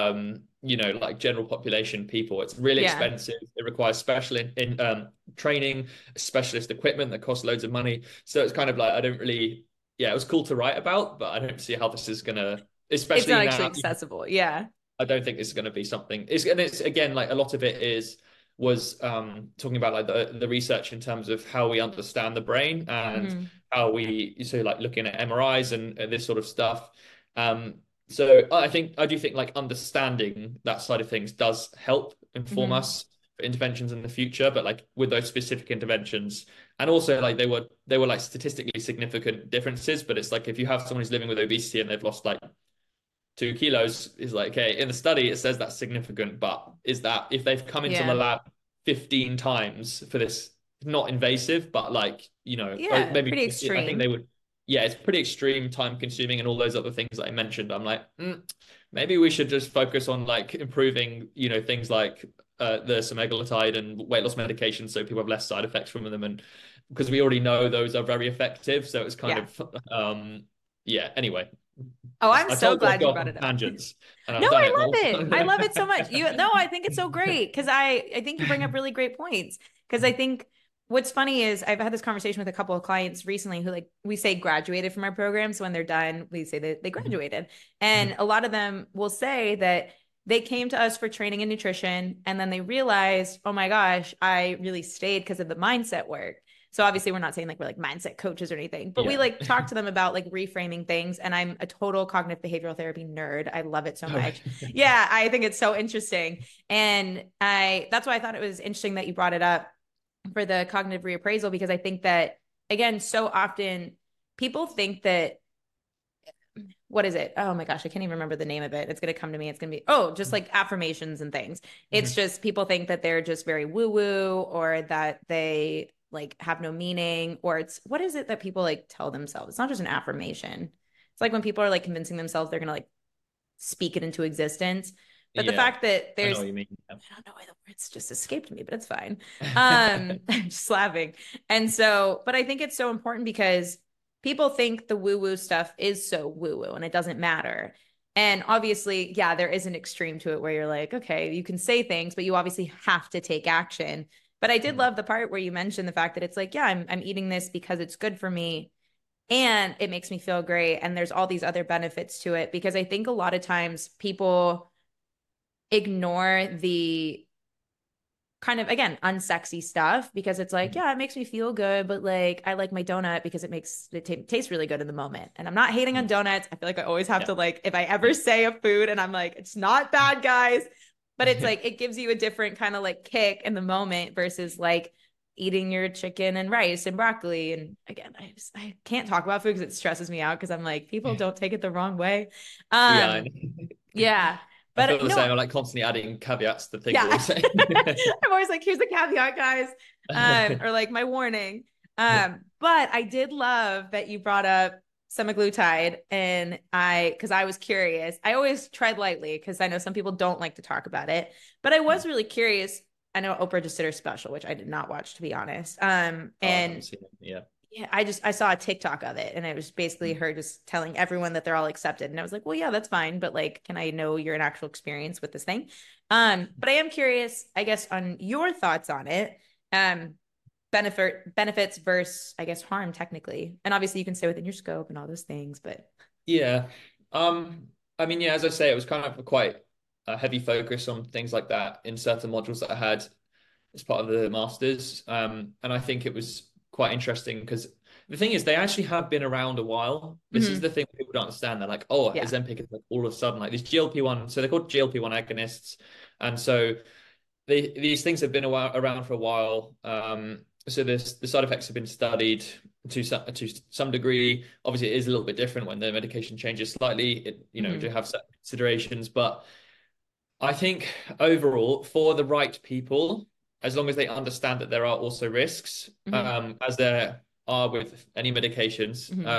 like general population people. It's really Yeah. expensive. It requires special in training, specialist equipment that costs loads of money. So it's kind of like I don't really, yeah, it was cool to write about, but I don't see how this is gonna, It's not especially actually now. accessible. Yeah. I don't think this is going to be something. It's again like a lot of it was talking about like the research in terms of how we understand the brain and Hmm. how we so like looking at MRIs and this sort of stuff. Um, so I do think like understanding that side of things does help inform Hmm. us for interventions in the future, but like with those specific interventions, and also like they were like statistically significant differences. But it's like if you have someone who's living with obesity and they've lost like 2 kilos is like, okay, in the study it says that's significant, but is that if they've come into the Yeah. lab 15 times for this, not invasive, but like, Yeah. maybe Pretty 50, I think they extreme. would, yeah, it's pretty extreme, time consuming, and all those other things that I mentioned. I'm like, maybe we should just focus on like improving, things like the semaglutide and weight loss medications so people have less side effects from them. And because we already know those are very effective. So it's kind Yeah. of, yeah, anyway. Oh, I'm I so told you I'd glad go you off brought on it up. tangents, and No, I've done I it love multiple it. I love it times. so much. No, I think it's so great because I think you bring up really great points. Because I think what's funny is I've had this conversation with a couple of clients recently who like we say graduated from our program. So when they're done, we say that they graduated. And a lot of them will say that they came to us for training in nutrition and then they realized, oh my gosh, I really stayed because of the mindset work. So obviously we're not saying like we're like mindset coaches or anything, but we Yeah. like talk to them about like reframing things. And I'm a total cognitive behavioral therapy nerd. I love it so All much. right. Yeah, I think it's so interesting. And that's why I thought it was interesting that you brought it up for the cognitive reappraisal, because I think that again, so often people think that what is it? Oh my gosh, I can't even remember the name of it. It's going to come to me. It's going to be, oh, just like affirmations and things. It's Mhm. just people think that they're just very woo woo or that they like have no meaning, or it's what is it that people like tell themselves? It's not just an affirmation. It's like when people are like convincing themselves they're going to like speak it into existence. But the Yeah, fact that I know there's, what you mean. I don't know why the words just escaped me, but it's fine. I'm just laughing. And so, but I think it's so important because people think the woo woo stuff is so woo woo and it doesn't matter. And obviously, yeah, there is an extreme to it where you're like, okay, you can say things, but you obviously have to take action. But I did Mhm. love the part where you mentioned the fact that it's like, yeah, I'm eating this because it's good for me and it makes me feel great. And there's all these other benefits to it because I think a lot of times people ignore the kind of again unsexy stuff because it's like Mhm. yeah it makes me feel good but like I like my donut because it makes it taste really good in the moment and I'm not hating on Mhm. donuts. I feel like I always have Yeah, to like if I ever yeah. say a food and I'm like it's not bad guys, but it's like it gives you a different kind of like kick in the moment versus like eating your chicken and rice and broccoli. And again I can't talk about food because it stresses me out because I'm like people don't take it the wrong way. Yeah, I um know. yeah, I feel but the no. same. I'm like constantly adding caveats to things Yeah. that I'm saying. I'm always like, here's the caveat, guys. Or like my warning. But I did love that you brought up semaglutide and because I was curious. I always tread lightly because I know some people don't like to talk about it, but I was really curious. I know Oprah just did her special, which I did not watch to be honest. Oh, I haven't And seen it. Yeah. yeah, I saw a TikTok of it and it was basically her just telling everyone that they're all accepted. And I was like, well, yeah, that's fine, but like, can I know your actual experience with this thing? But I am curious, I guess, on your thoughts on it. Um, benefits versus, I guess, harm technically. And obviously you can stay within your scope and all those things, but Yeah. I mean, yeah, as I say, it was kind of a quite a heavy focus on things like that in certain modules that I had as part of the masters. And I think it was quite interesting because the thing is, they actually have been around a while. This is mhm, the thing people don't understand. They're like, oh, yeah. Ozempic is like all of a sudden like these GLP-1. So they're called GLP-1 agonists. And so these things have been around for a while. So the side effects have been studied to some degree. Obviously, it is a little bit different when the medication changes slightly. It, you know, Hmm. do have certain considerations, but I think overall, for the right people, as long as they understand that there are also risks, Hmm. as there are with any medications, Hmm.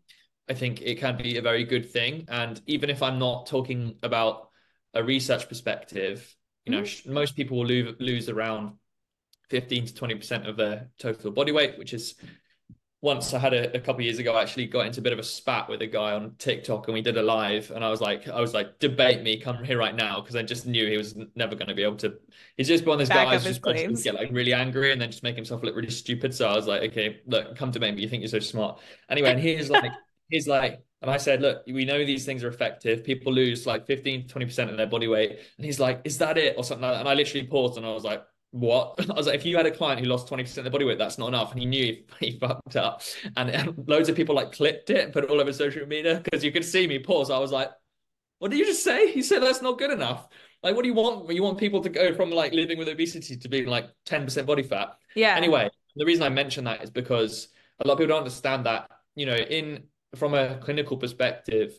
I think it can be a very good thing. And even if I'm not talking about a research perspective, you know, Hmm. most people will lose around 15 to 20% of their total body weight, which is once I had a couple of years ago, I actually got into a bit of a spat with a guy on TikTok and we did a live and I was like, debate me, come here right now. Cause I just knew he was never going to be able to, he's just one of those Back guys up who his just wants to claims. get like really angry and then just make himself look really stupid. So I was like, okay, look, come debate me. You think you're so smart. Anyway, and he's like, and I said, look, we know these things are effective. People lose like 15 to 20% of their body weight. And he's like, is that it? Or something like that. And I literally paused and I was like, what? I was like, if you had a client who lost 20% of their body weight, that's not enough. And he knew he fucked up. And loads of people like clipped it and put it all over social media because you could see me pause. I was like, what did you just say? He said that's not good enough. Like, what do you want? You want people to go from like living with obesity to being like 10% body fat. Yeah. Anyway, the reason I mention that is because a lot of people don't understand that, you know, in from a clinical perspective,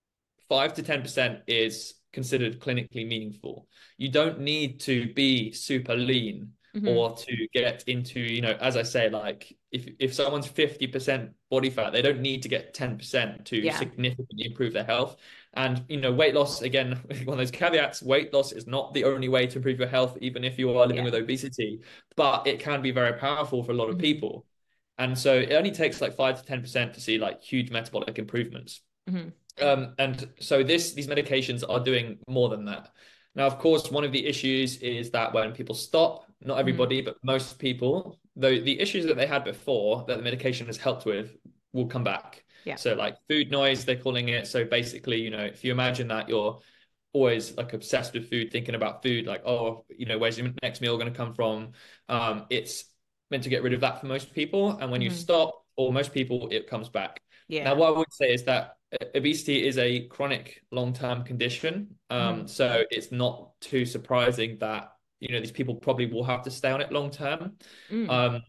5 to 10% is considered clinically meaningful. You don't need to be super lean Hmm. or to get into, you know, as I say, like if someone's 50% body fat, they don't need to get 10% to Yeah. significantly improve their health. And, you know, weight loss, again, one of those caveats, weight loss is not the only way to improve your health, even if you are living Yeah. with obesity, but it can be very powerful for a lot of Hmm. people. And so it only takes like 5 to 10% to see like huge metabolic improvements. Hmm. And so these medications are doing more than that. Now, of course, one of the issues is that when people stop, not Hmm. everybody, but most people, though the issues that they had before that the medication has helped with will come back. Yeah. So like food noise, they're calling it. So basically, you know, if you imagine that you're always like obsessed with food, thinking about food, like, oh, you know, where's your next meal going to come from? It's meant to get rid of that for most people. And when you Hmm. stop, or most people, it comes back. Now, Yeah. what I would say is that obesity is a chronic long-term condition. Hmm. So it's not too surprising that, you know, these people probably will have to stay on it long term. Mm. Um,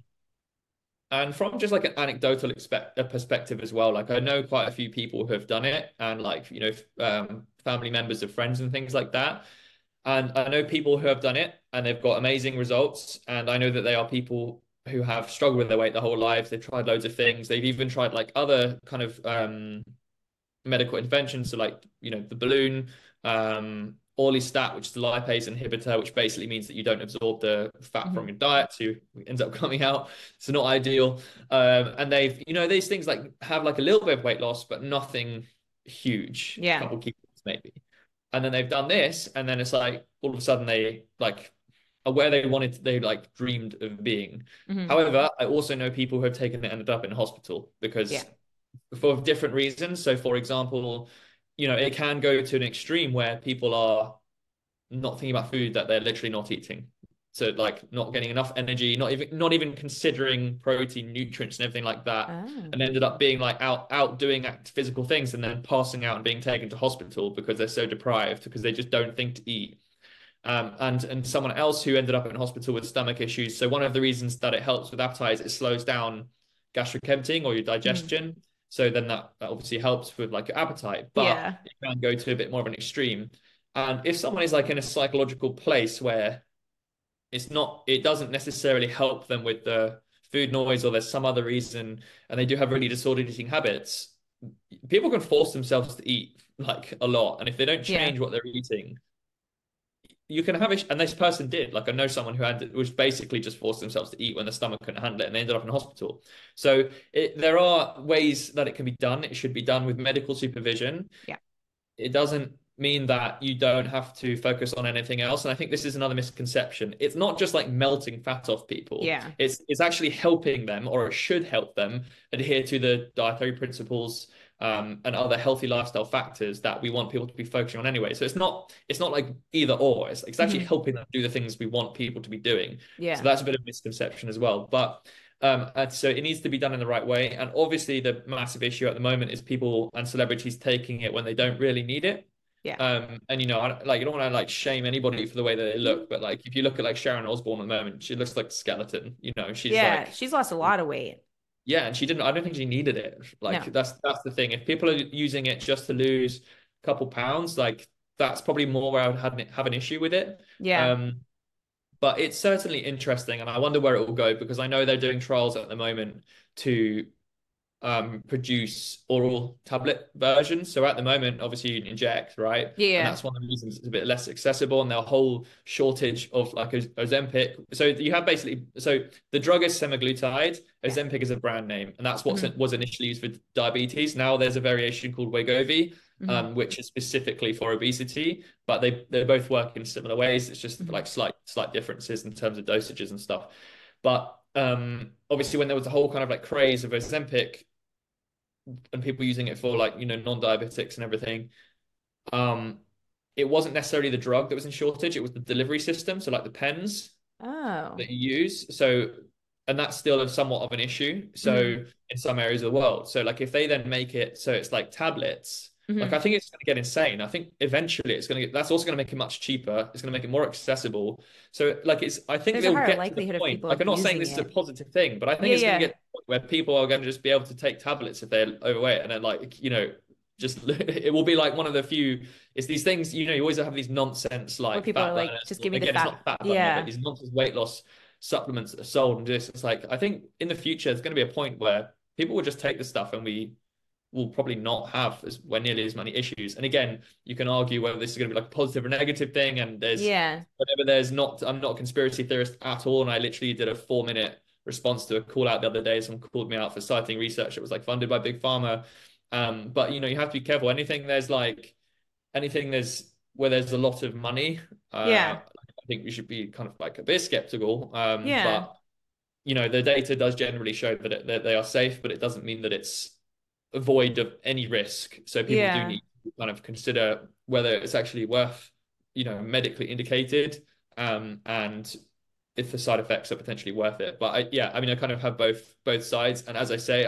and from just like an anecdotal perspective as well, like I know quite a few people who have done it and like, you know, family members of friends and things like that. And I know people who have done it and they've got amazing results. And I know that they are people who have struggled with their weight their whole lives. They've tried loads of things. They've even tried like other kind of medical interventions, so like you know the balloon, orlistat, which is the lipase inhibitor, which basically means that you don't absorb the fat from Hmm. your diet, so it ends up coming out. It's not ideal. And they've you know these things like have like a little bit of weight loss, but nothing huge, a Yeah. couple kilos maybe. And then they've done this, and then it's like all of a sudden they like are where they wanted, they like dreamed of being. Hmm. However, I also know people who have taken it and ended up in hospital Yeah. because for different reasons. So, for example, you know, it can go to an extreme where people are not thinking about food that they're literally not eating. So, like, not getting enough energy, not even considering protein, nutrients, and everything like that, Oh. and ended up being like out doing physical things and then passing out and being taken to hospital because they're so deprived because they just don't think to eat. And someone else who ended up in hospital with stomach issues. So one of the reasons that it helps with appetite is it slows down gastric emptying or your Hmm. digestion. So then that obviously helps with like your appetite, but Yeah. it can go to a bit more of an extreme. And if someone is like in a psychological place where it doesn't necessarily help them with the food noise or there's some other reason, and they do have really disordered eating habits, people can force themselves to eat like a lot. And if they don't Yeah. change what they're eating, you can have it, and this person did. Like I know someone who had was basically just forced themselves to eat when the stomach couldn't handle it, and they ended up in hospital. So there are ways that it can be done. It should be done with medical supervision. Yeah. It doesn't mean that you don't have to focus on anything else. And I think this is another misconception. It's not just like melting fat off people. Yeah. It's actually helping them, or it should help them adhere to the dietary principles and other healthy lifestyle factors that we want people to be focusing on anyway. So it's not like either or. It's actually Hmm. helping them do the things we want people to be doing. So Yeah. that's a bit of a misconception as well. But and so it needs to be done in the right way. And obviously, the massive issue at the moment is people and celebrities taking it when they don't really need it. Yeah. And like you don't want to like shame anybody for the way that they Mhm. look, but like if you look at like Sharon Osbourne at the moment, she looks like a skeleton. She's Yeah, like, she's lost a lot of weight. yeah, and she didn't. I don't think she needed it. Like No. that's the thing. If people are using it just to lose a couple pounds, like that's probably more where I would have an issue with it. Yeah. Um, but it's certainly interesting, and I wonder where it will go because I know they're doing trials at the moment to produce oral tablet versions. So at the moment, obviously you inject, right? And Yeah. that's one of the reasons it's a bit less accessible and there's a whole shortage of like Ozempic. So you have basically, so the drug is semaglutide, Yeah. Ozempic is a brand name, and that's what Hmm. was initially used for diabetes. Now there's a variation called Wegovy, Hmm. which is specifically for obesity, but they both work in similar ways. It's just Hmm. like slight differences in terms of dosages and stuff. But obviously when there was a whole kind of like craze of Ozempic and people using it for like non-diabetics and everything, um it wasn't necessarily the drug that was in shortage, it was the delivery system, so like the pens Oh. that you use. So, and that's still somewhat of an issue, Hmm. so in some areas of the world. So like if they then make it so it's like tablets, like Hmm. I think it's going to get insane. I think eventually it's going to get, that's also going to make it much cheaper, it's going to make it more accessible. So like I think There's a it'll higher get to the likelihood of point, people like I'm not saying abusing this is a it. positive thing, but I think Yeah, it's going to yeah. get to the point where people are going to just be able to take tablets if they're overweight, and then like just it will be like one of the few. It's these things, you always have these nonsense Where like people are fat like, burners. just give me the Again, it's fat. not fat burner, but Yeah. these nonsense weight loss supplements that are sold and this. It's like I think in the future there's going to be a point where people will just take the stuff and we will probably not have nearly as many issues. And again, you can argue whether this is going to be like a positive or negative thing. And there's Yeah. whatever there's not. I'm not a conspiracy theorist at all, and I literally did a 4 minute response to a call out the other day. Someone called me out for citing research that was like funded by Big Pharma. But you have to be careful. Anything there's where there's a lot of money, Yeah. I think we should be kind of like a bit skeptical. Yeah. But the data does generally show that they are safe, but it doesn't mean that it's void of any risk. So people do Yeah. need to kind of consider whether it's actually worth, medically indicated, and if the side effects are potentially worth it. But yeah, I mean, I kind of have both sides. And as I say,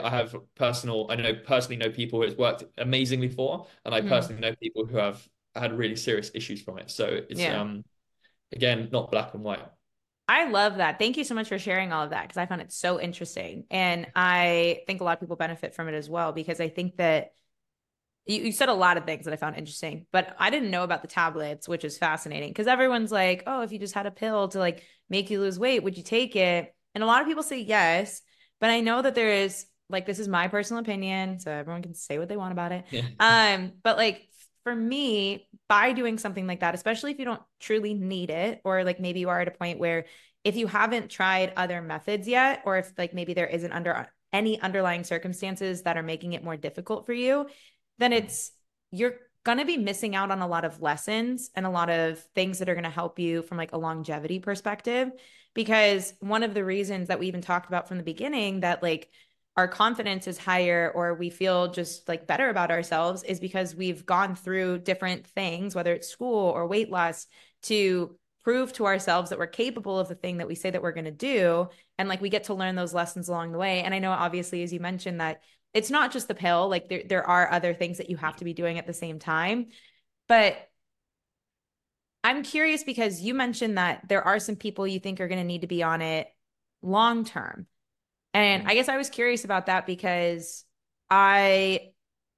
I personally know people who it's worked amazingly for, and I Hmm. personally know people who have had really serious issues from it. So it's Yeah. again, not black and white. I love that. Thank you so much for sharing all of that because I found it so interesting. And I think a lot of people benefit from it as well because I think that you said a lot of things that I found interesting, but I didn't know about the tablets, which is fascinating because everyone's like, oh, if you just had a pill to like make you lose weight, would you take it? And a lot of people say yes, but I know that there is like this is my personal opinion, so everyone can say what they want about it. Yeah. But like for me, by doing something like that, especially if you don't truly need it, or like maybe you are at a point where if you haven't tried other methods yet, or if like maybe there isn't under any underlying circumstances that are making it more difficult for you, then you're going to be missing out on a lot of lessons and a lot of things that are going to help you from like a longevity perspective. Because one of the reasons that we even talked about from the beginning that like our confidence is higher or we feel just like better about ourselves is because we've gone through different things, whether it's school or weight loss, to prove to ourselves that we're capable of the thing that we say that we're going to do. And like we get to learn those lessons along the way. And I know, obviously, as you mentioned, that it's not just the pill, like there are other things that you have to be doing at the same time. But I'm curious because you mentioned that there are some people you think are going to need to be on it long term. And I guess I was curious about that because I,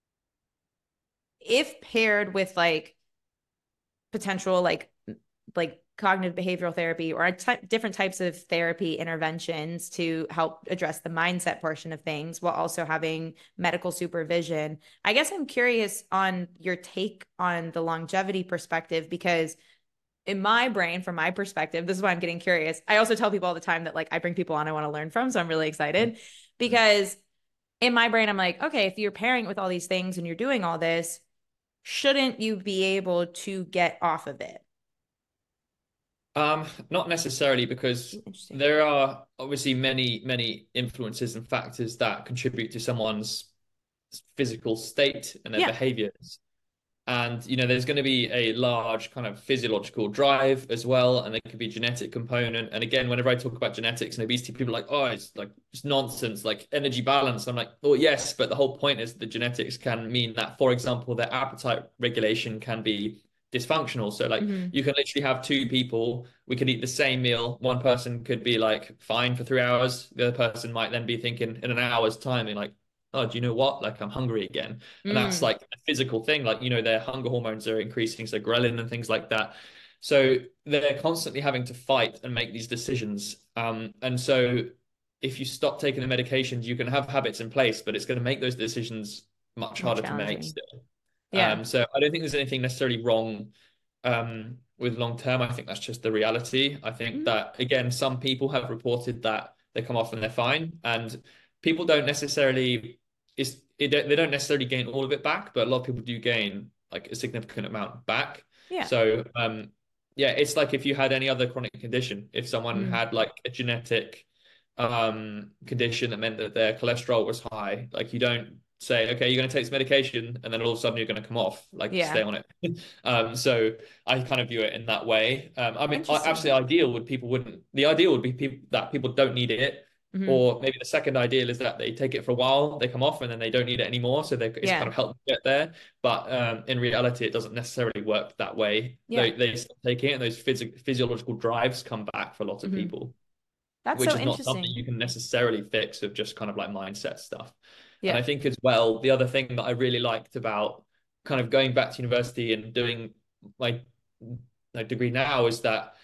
if paired with like potential like cognitive behavioral therapy or different types of therapy interventions to help address the mindset portion of things while also having medical supervision. I guess I'm curious on your take on the longevity perspective because in my brain, from my perspective, this is why I'm getting curious. I also tell people all the time that like I bring people on I want to learn from, so I'm really excited because in my brain I'm like, okay, if you're pairing it with all these things and you're doing all this, shouldn't you be able to get off of it? Not necessarily, because Interesting. there are obviously many influences and factors that contribute to someone's physical state and their Yeah. behaviors. And, there's going to be a large kind of physiological drive as well. And there could be genetic component. And again, whenever I talk about genetics and obesity, people are like, oh, it's like it's nonsense, like energy balance. I'm like, oh, yes. But the whole point is the genetics can mean that, for example, their appetite regulation can be dysfunctional. So like Hmm. you can literally have two people, we could eat the same meal. One person could be like fine for 3 hours. The other person might then be thinking in an hour's time, and like, oh, do you know what? Like I'm hungry again. And that's Mm. like a physical thing. Like, their hunger hormones are increasing, so ghrelin and things like that. So they're constantly having to fight and make these decisions. And so if you stop taking the medications, you can have habits in place, but it's going to make those decisions much More harder to make challenging. still. Yeah. So I don't think there's anything necessarily wrong with long term. I think that's just the reality. I think Mhm. that, again, some people have reported that they come off and they're fine. And people don't necessarily they don't necessarily gain all of it back, but a lot of people do gain like a significant amount back. Yeah. So yeah, it's like if you had any other chronic condition, if someone Mm. had like a genetic condition that meant that their cholesterol was high, like you don't say, okay, you're going to take this medication and then all of a sudden you're going to come off, like stay Yeah. on it. So I kind of view it in that way. I mean, Interesting. absolutely ideal would people wouldn't, the ideal would be that people don't need it. Hmm. Or maybe the second ideal is that they take it for a while, they come off, and then they don't need it anymore. So it's kind Yeah. of helped them get there. But in reality, it doesn't necessarily work that way. Yeah. They stop taking it, and those physiological drives come back for lots of Hmm. people, That's which so is not something interesting. you can necessarily fix with just kind of like mindset stuff. And I Yeah. think as well, the other thing that I really liked about kind of going back to university and doing my, my degree now is that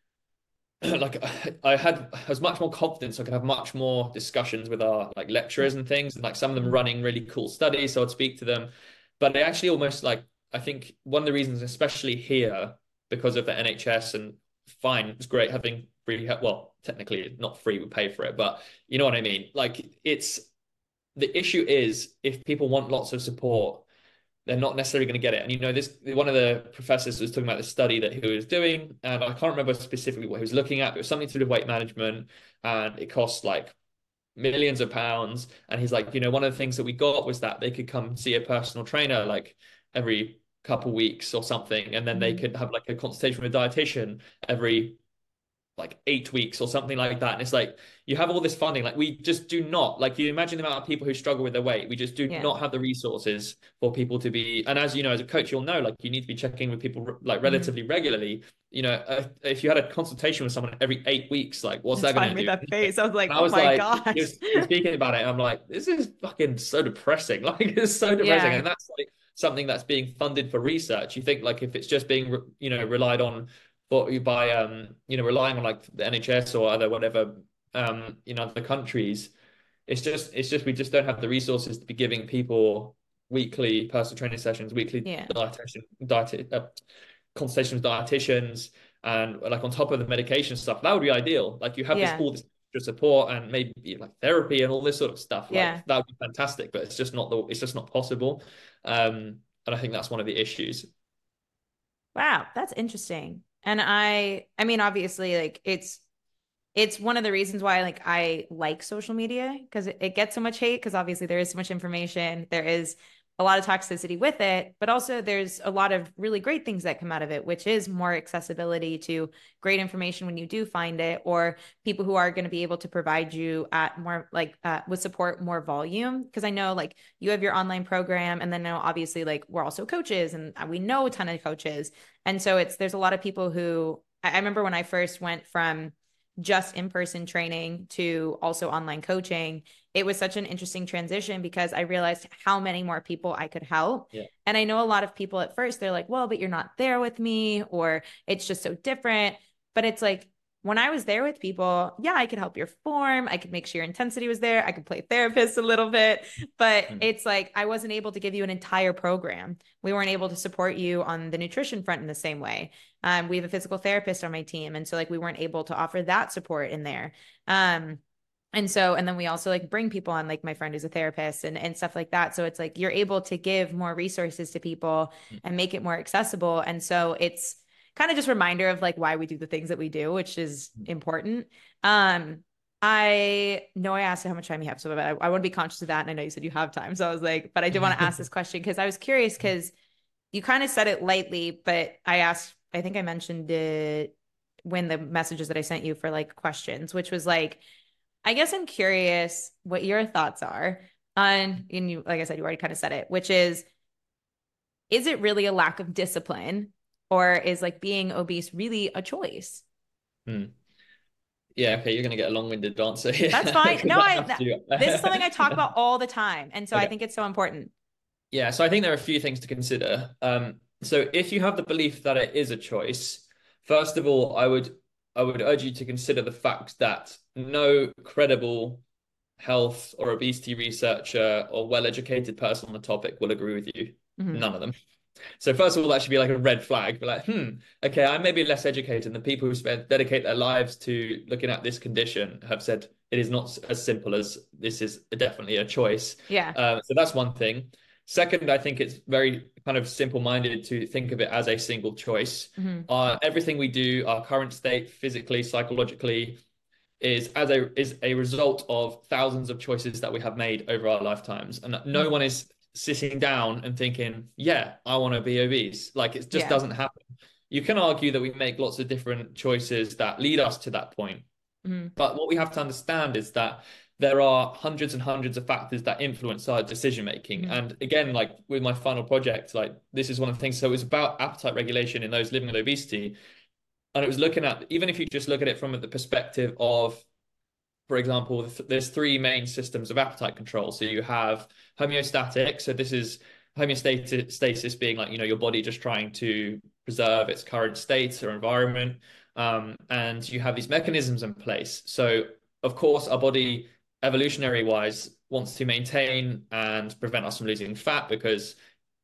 like I was much more confident, so I could have much more discussions with our like Yeah. lecturers and things, and like some of them Mhm. running really cool studies, so I'd speak to them. But I actually almost like I think one of the reasons, especially here, because of the NHS and fine, it's great having free. Well, technically not free, we pay for it, but you know what I mean. Like it's the issue is if people want lots of support, they're not necessarily going to get it. And this one of the professors was talking about the study that he was doing, and I can't remember specifically what he was looking at, but it was something to do with weight management, and it cost like millions of pounds. And he's like, one of the things that we got was that they could come see a personal trainer like every couple weeks or something, and then they Mhm. could have like a consultation with a dietitian every like 8 weeks or something like that. And it's like you have all this funding. Like we just do not, like you imagine the amount of people who struggle with their weight. We just do Yeah. not have the resources for people to be. And as you know, as a coach, you'll know like you need to be checking with people like Hmm. relatively regularly. If you had a consultation with someone every 8 weeks, like what's That's that why I going to made do? that face. I was like, And I oh was my like, gosh. he was speaking about it, and I'm like, this is fucking so depressing. Like it's so depressing, Yeah. and that's like something that's being funded for research. You think like if it's just being relied on by relying on like the NHS or other whatever in other countries, it's just we just don't have the resources to be giving people weekly personal training sessions, weekly Yeah. consultations with dietitians, and like on top of the medication stuff. That would be ideal. Like you have Yeah. all this extra support and maybe like therapy and all this sort of stuff. Like Yeah. that would be fantastic, but it's just not possible. And I think that's one of the issues. Wow, that's interesting. And I mean, obviously, like it's one of the reasons why like I like social media because it gets so much hate because obviously there is so much information. There is a lot of toxicity with it, but also there's a lot of really great things that come out of it, which is more accessibility to great information when you do find it, or people who are going to be able to provide you at more like with support more volume. Because I know like you have your online program, and then now obviously like we're also coaches, and we know a ton of coaches, and so there's a lot of people who I remember when I first went from just in-person training to also online coaching, it was such an interesting transition because I realized how many more people I could help. Yeah. And I know a lot of people at first, they're like, well, but you're not there with me, or it's just so different. But it's like, when I was there with people, yeah, I could help your form. I could make sure your intensity was there. I could play therapist a little bit, but Mm. it's like I wasn't able to give you an entire program. We weren't able to support you on the nutrition front in the same way. We have a physical therapist on my team. And so like we weren't able to offer that support in there. And then we also like bring people on, like my friend who's a therapist and stuff like that. So it's like you're able to give more resources to people and make it more accessible. And so it's kind of just a reminder of like why we do the things that we do, which is important. Um, I know I asked you how much time you have, so I want to be conscious of that. And I know you said you have time. So I was like, but I did want to ask this question because I was curious because you kind of said it lightly, but I think I mentioned it when the messages that I sent you for like questions, which was like, I guess I'm curious what your thoughts are on, and you, like I said, you already kind of said it, which is it really a lack of discipline, or is like being obese really a choice? Hmm. Yeah, okay, you're gonna get a long-winded answer here That's fine. because No, I have this is something I talk to. about all the time. And so I Okay. think it's so important. Yeah, so I think there are a few things to consider. So if you have the belief that it is a choice, first of all, I would urge you to consider the fact that no credible health or obesity researcher or well-educated person on the topic will agree with you. Mhm. None of them. So first of all, that should be like a red flag. Be like, okay, I may be less educated than the people who dedicate their lives to looking at this condition have said it is not as simple as this is definitely a choice. Yeah. So that's one thing. Second, I think it's very kind of simple-minded to think of it as a single choice. Mhm. Everything we do, our current state, physically, psychologically, is a result of thousands of choices that we have made over our lifetimes, and no Mhm. one is sitting down and thinking, "Yeah, I want to be obese." Like it just Yeah. doesn't happen. You can argue that we make lots of different choices that lead us to that point, Mhm. but what we have to understand is that there are hundreds and hundreds of factors that influence our decision making. Mhm. And again, like with my final project, like this is one of the things. So it's about appetite regulation in those living with obesity. And it was looking at, even if you just look at it from the perspective of, for example, there's three main systems of appetite control. So you have homeostatic. So this is homeostasis being like, your body just trying to preserve its current state or environment. And you have these mechanisms in place. So, of course, our body, evolutionary wise, wants to maintain and prevent us from losing fat because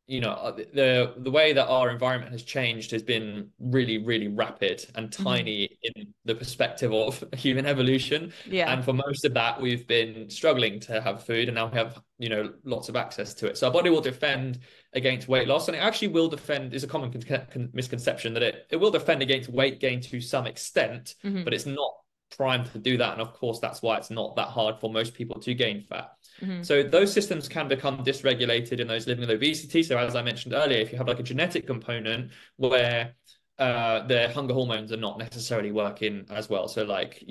the way that our environment has changed has been really, really rapid and Mhm. tiny in the perspective of human evolution. Yeah. And for most of that, we've been struggling to have food, and now we have, lots of access to it. So our body will defend against weight loss, and it actually will defend, is a common misconception that it will defend against weight gain to some extent, Mhm. but it's not primed to do that. And of course, that's why it's not that hard for most people to gain fat. Mhm. So those systems can become dysregulated in those living with obesity. So as I mentioned earlier, if you have like a genetic component where their hunger hormones are not necessarily working as well, so like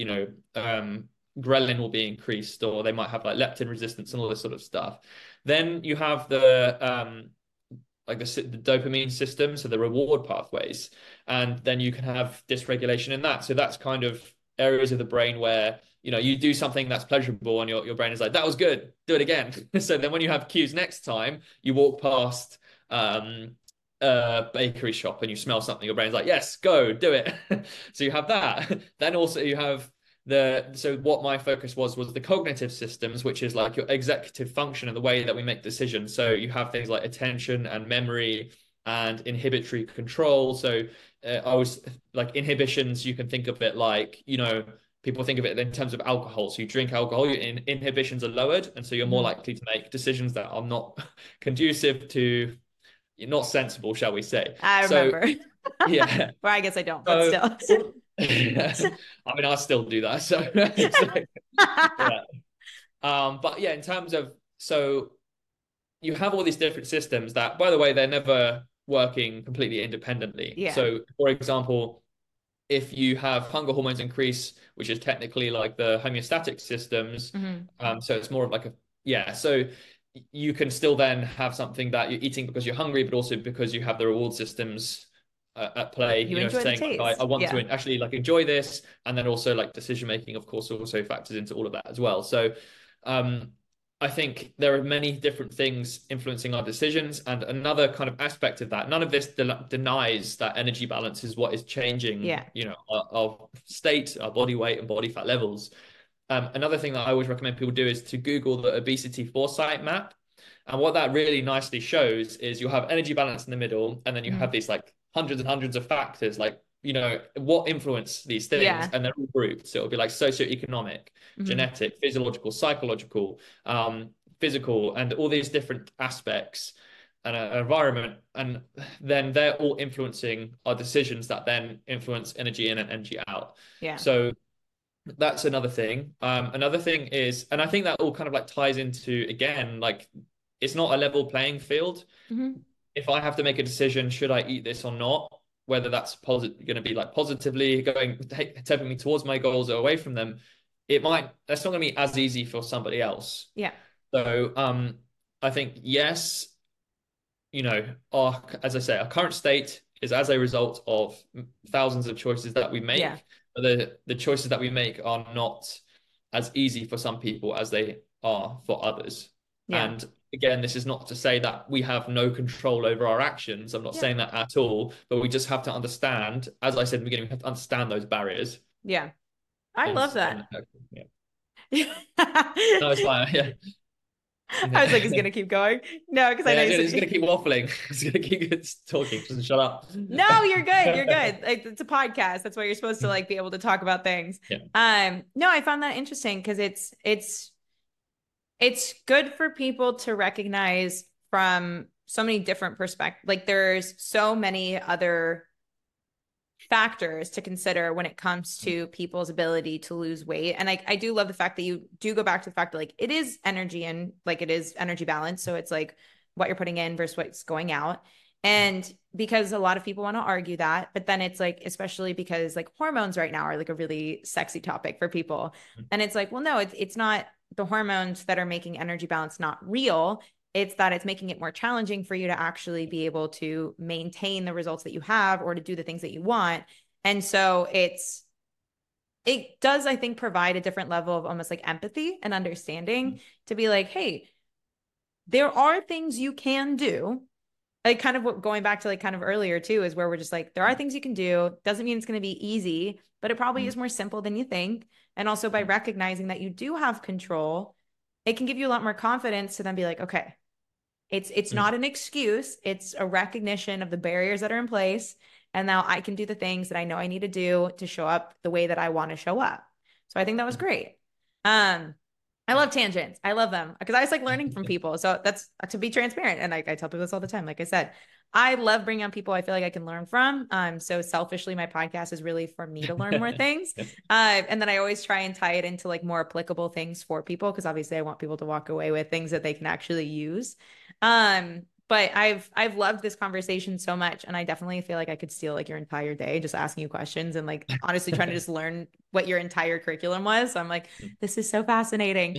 ghrelin will be increased, or they might have like leptin resistance and all this sort of stuff. Then you have the dopamine system, so the reward pathways, and then you can have dysregulation in that. So that's kind of areas of the brain where you do something that's pleasurable and your brain is like, that was good, do it again. So then when you have cues next time, you walk past a bakery shop and you smell something, your brain's like, yes, go do it. So you have that. Then also you have so what my focus was the cognitive systems, which is like your executive function and the way that we make decisions. So you have things like attention and memory and inhibitory control. So I was like, inhibitions, you can think of it like, people think of it in terms of alcohol. So you drink alcohol, your inhibitions are lowered, and so you're more Mhm. likely to make decisions that are not conducive to, not sensible, shall we say. I So remember. yeah. Well, I guess I don't, but So still. I mean, I still do that. So it's like, yeah. But yeah, in terms of, so you have all these different systems that, by the way, they're never working completely independently. Yeah. So, for example, if you have hunger hormones increase, which is technically like the homeostatic systems, Mhm. so it's more of like yeah. So you can still then have something that you're eating because you're hungry, but also because you have the reward systems at play. You enjoy the Saying like, I taste. want Yeah. to actually like enjoy this, and then also like decision making, of course, also factors into all of that as well. So, um, I think there are many different things influencing our decisions. And another kind of aspect of that, none of this denies that energy balance is what is changing, Yeah. our state, our body weight and body fat levels. Another thing that I always recommend people do is to Google the obesity foresight map. And what that really nicely shows is you'll have energy balance in the middle, and then you Mhm. have these like hundreds and hundreds of factors, like, what influence these things, Yeah. and they're all grouped. So it'll be like socioeconomic, Mhm. genetic, physiological, psychological, physical, and all these different aspects and environment. And then they're all influencing our decisions that then influence energy in and energy out. Yeah. So that's another thing. Another thing is, and I think that all kind of like ties into, again, like it's not a level playing field. Mhm. if I have to make a decision, should I eat this or not? Whether that's positive, going to be like positively taking me towards my goals or away from them, that's not going to be as easy for somebody else. Yeah. So, I think yes, as I say, our current state is as a result of thousands of choices that we make. Yeah. The choices that we make are not as easy for some people as they are for others. Yeah. And again, this is not to say that we have no control over our actions. I'm not Yeah. saying that at all, but we just have to understand, as I said in the beginning, we have to understand those barriers. Yeah. I love that. Yeah. I No, it's fine. Yeah. was like, he's gonna keep going. No, because I know He's gonna keep waffling. He's gonna keep talking. Doesn't shut up. No, you're good. You're good. Like, it's a podcast. That's why you're supposed to like be able to talk about things. Yeah. No, I found that interesting because it's good for people to recognize from so many different perspectives. Like, there's so many other factors to consider when it comes to people's ability to lose weight. And I do love the fact that you do go back to the fact that like it is energy and like it is energy balance. So it's like what you're putting in versus what's going out. And because a lot of people want to argue that, but then it's like, especially because like hormones right now are like a really sexy topic for people. And it's like, well, no, it's not the hormones that are making energy balance not real. It's that it's making it more challenging for you to actually be able to maintain the results that you have or to do the things that you want. And so it does, I think, provide a different level of almost like empathy and understanding to be like, hey, there are things you can do. Like kind of what going back to like kind of earlier too, is where we're just like, there are things you can do. Doesn't mean it's going to be easy, but it probably is more simple than you think. And also by recognizing that you do have control, it can give you a lot more confidence to then be like, okay, it's not an excuse. It's a recognition of the barriers that are in place. And now I can do the things that I know I need to do to show up the way that I want to show up. So I think that was great. I love tangents. I love them because I was like learning from people. So that's to be transparent. And I tell people this all the time. Like I said, I love bringing on people I feel like I can learn from. So selfishly, my podcast is really for me to learn more things. And then I always try and tie it into like more applicable things for people because obviously I want people to walk away with things that they can actually use. But I've loved this conversation so much, and I definitely feel like I could steal like your entire day just asking you questions and like honestly trying to just learn what your entire curriculum was. So I'm like, this is so fascinating.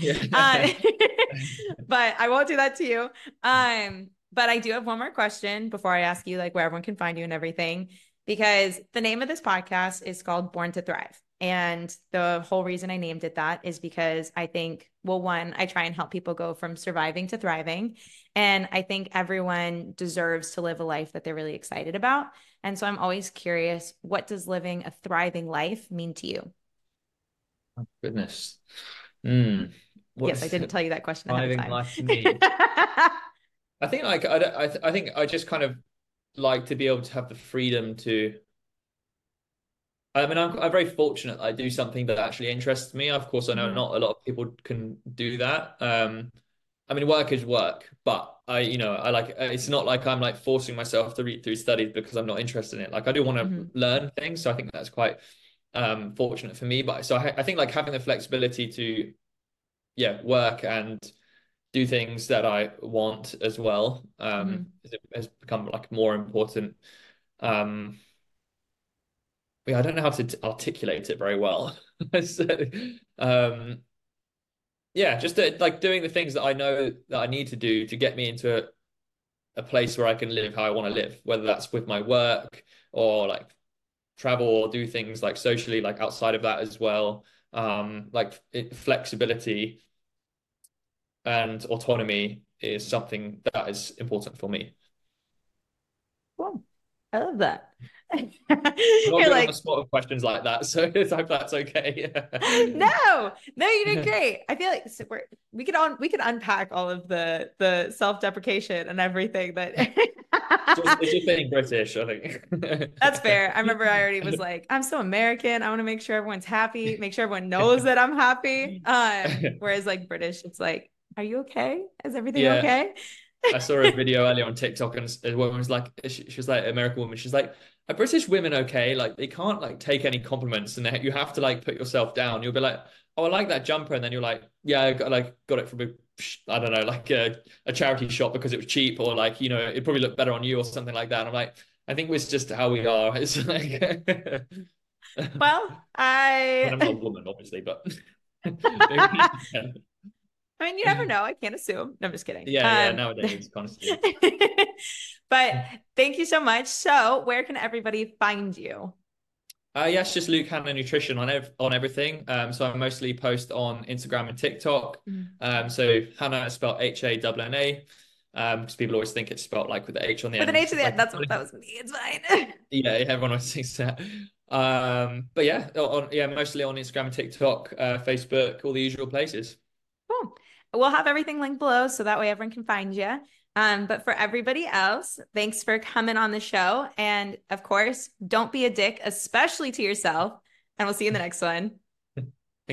But I won't do that to you. But I do have one more question before I ask you like where everyone can find you and everything, because the name of this podcast is called Born to Thrive. And the whole reason I named it that is because I think, well, one, I try and help people go from surviving to thriving. And I think everyone deserves to live a life that they're really excited about. And so I'm always curious, what does living a thriving life mean to you? Oh, goodness. Yes, I didn't tell you that question ahead of time. Life to me. I think like I think I just kind of like to be able to have the freedom to. I mean, I'm very fortunate that I do something that actually interests me. Of course, I know not a lot of people can do that. I mean, work is work, but I like, it's not like I'm like forcing myself to read through studies because I'm not interested in it. Like I do want to learn things. So I think that's quite fortunate for me. But so I think like having the flexibility to, work and do things that I want as well has become like more important. I don't know how to articulate it very well. So, just like doing the things that I know that I need to do to get me into a place where I can live how I want to live, whether that's with my work or like travel or do things like socially, like outside of that as well. Flexibility and autonomy is something that is important for me. Cool. I love that. I'm not good on the spot of questions like that, so I hope that's okay. No, you did great. I feel like we could unpack all of the self-deprecation and everything that it's just being British, I think. That's fair. I remember I already was like, I'm so American. I want to make sure everyone's happy, make sure everyone knows that I'm happy. Whereas like British, it's like, are you okay? Is everything okay? I saw a video earlier on TikTok, and a woman was like, she was like, American woman. She's like, are British women okay? Like, they can't like take any compliments, and you have to like put yourself down. You'll be like, oh, I like that jumper, and then you're like, yeah, got it from I don't know, like a charity shop because it was cheap, or like, it probably looked better on you or something like that. And I'm like, I think it's just how we are. It's like, Well, I mean, I'm not a I woman, obviously, but yeah, I mean, you never know. I can't assume. No, I'm just kidding. yeah, nowadays, honestly. But thank you so much. So, where can everybody find you? Yeah, it's just Luke Hannah Nutrition on everything. So I mostly post on Instagram and TikTok. So Hannah is spelled Hannah, because people always think it's spelled like with the H on the With an end. H at the Like, end. That's what that was me. It's fine. yeah, everyone always thinks that. But yeah, mostly on Instagram and TikTok, Facebook, all the usual places. Cool. We'll have everything linked below so that way everyone can find you. But for everybody else, thanks for coming on the show. And of course, don't be a dick, especially to yourself. And we'll see you in the next one.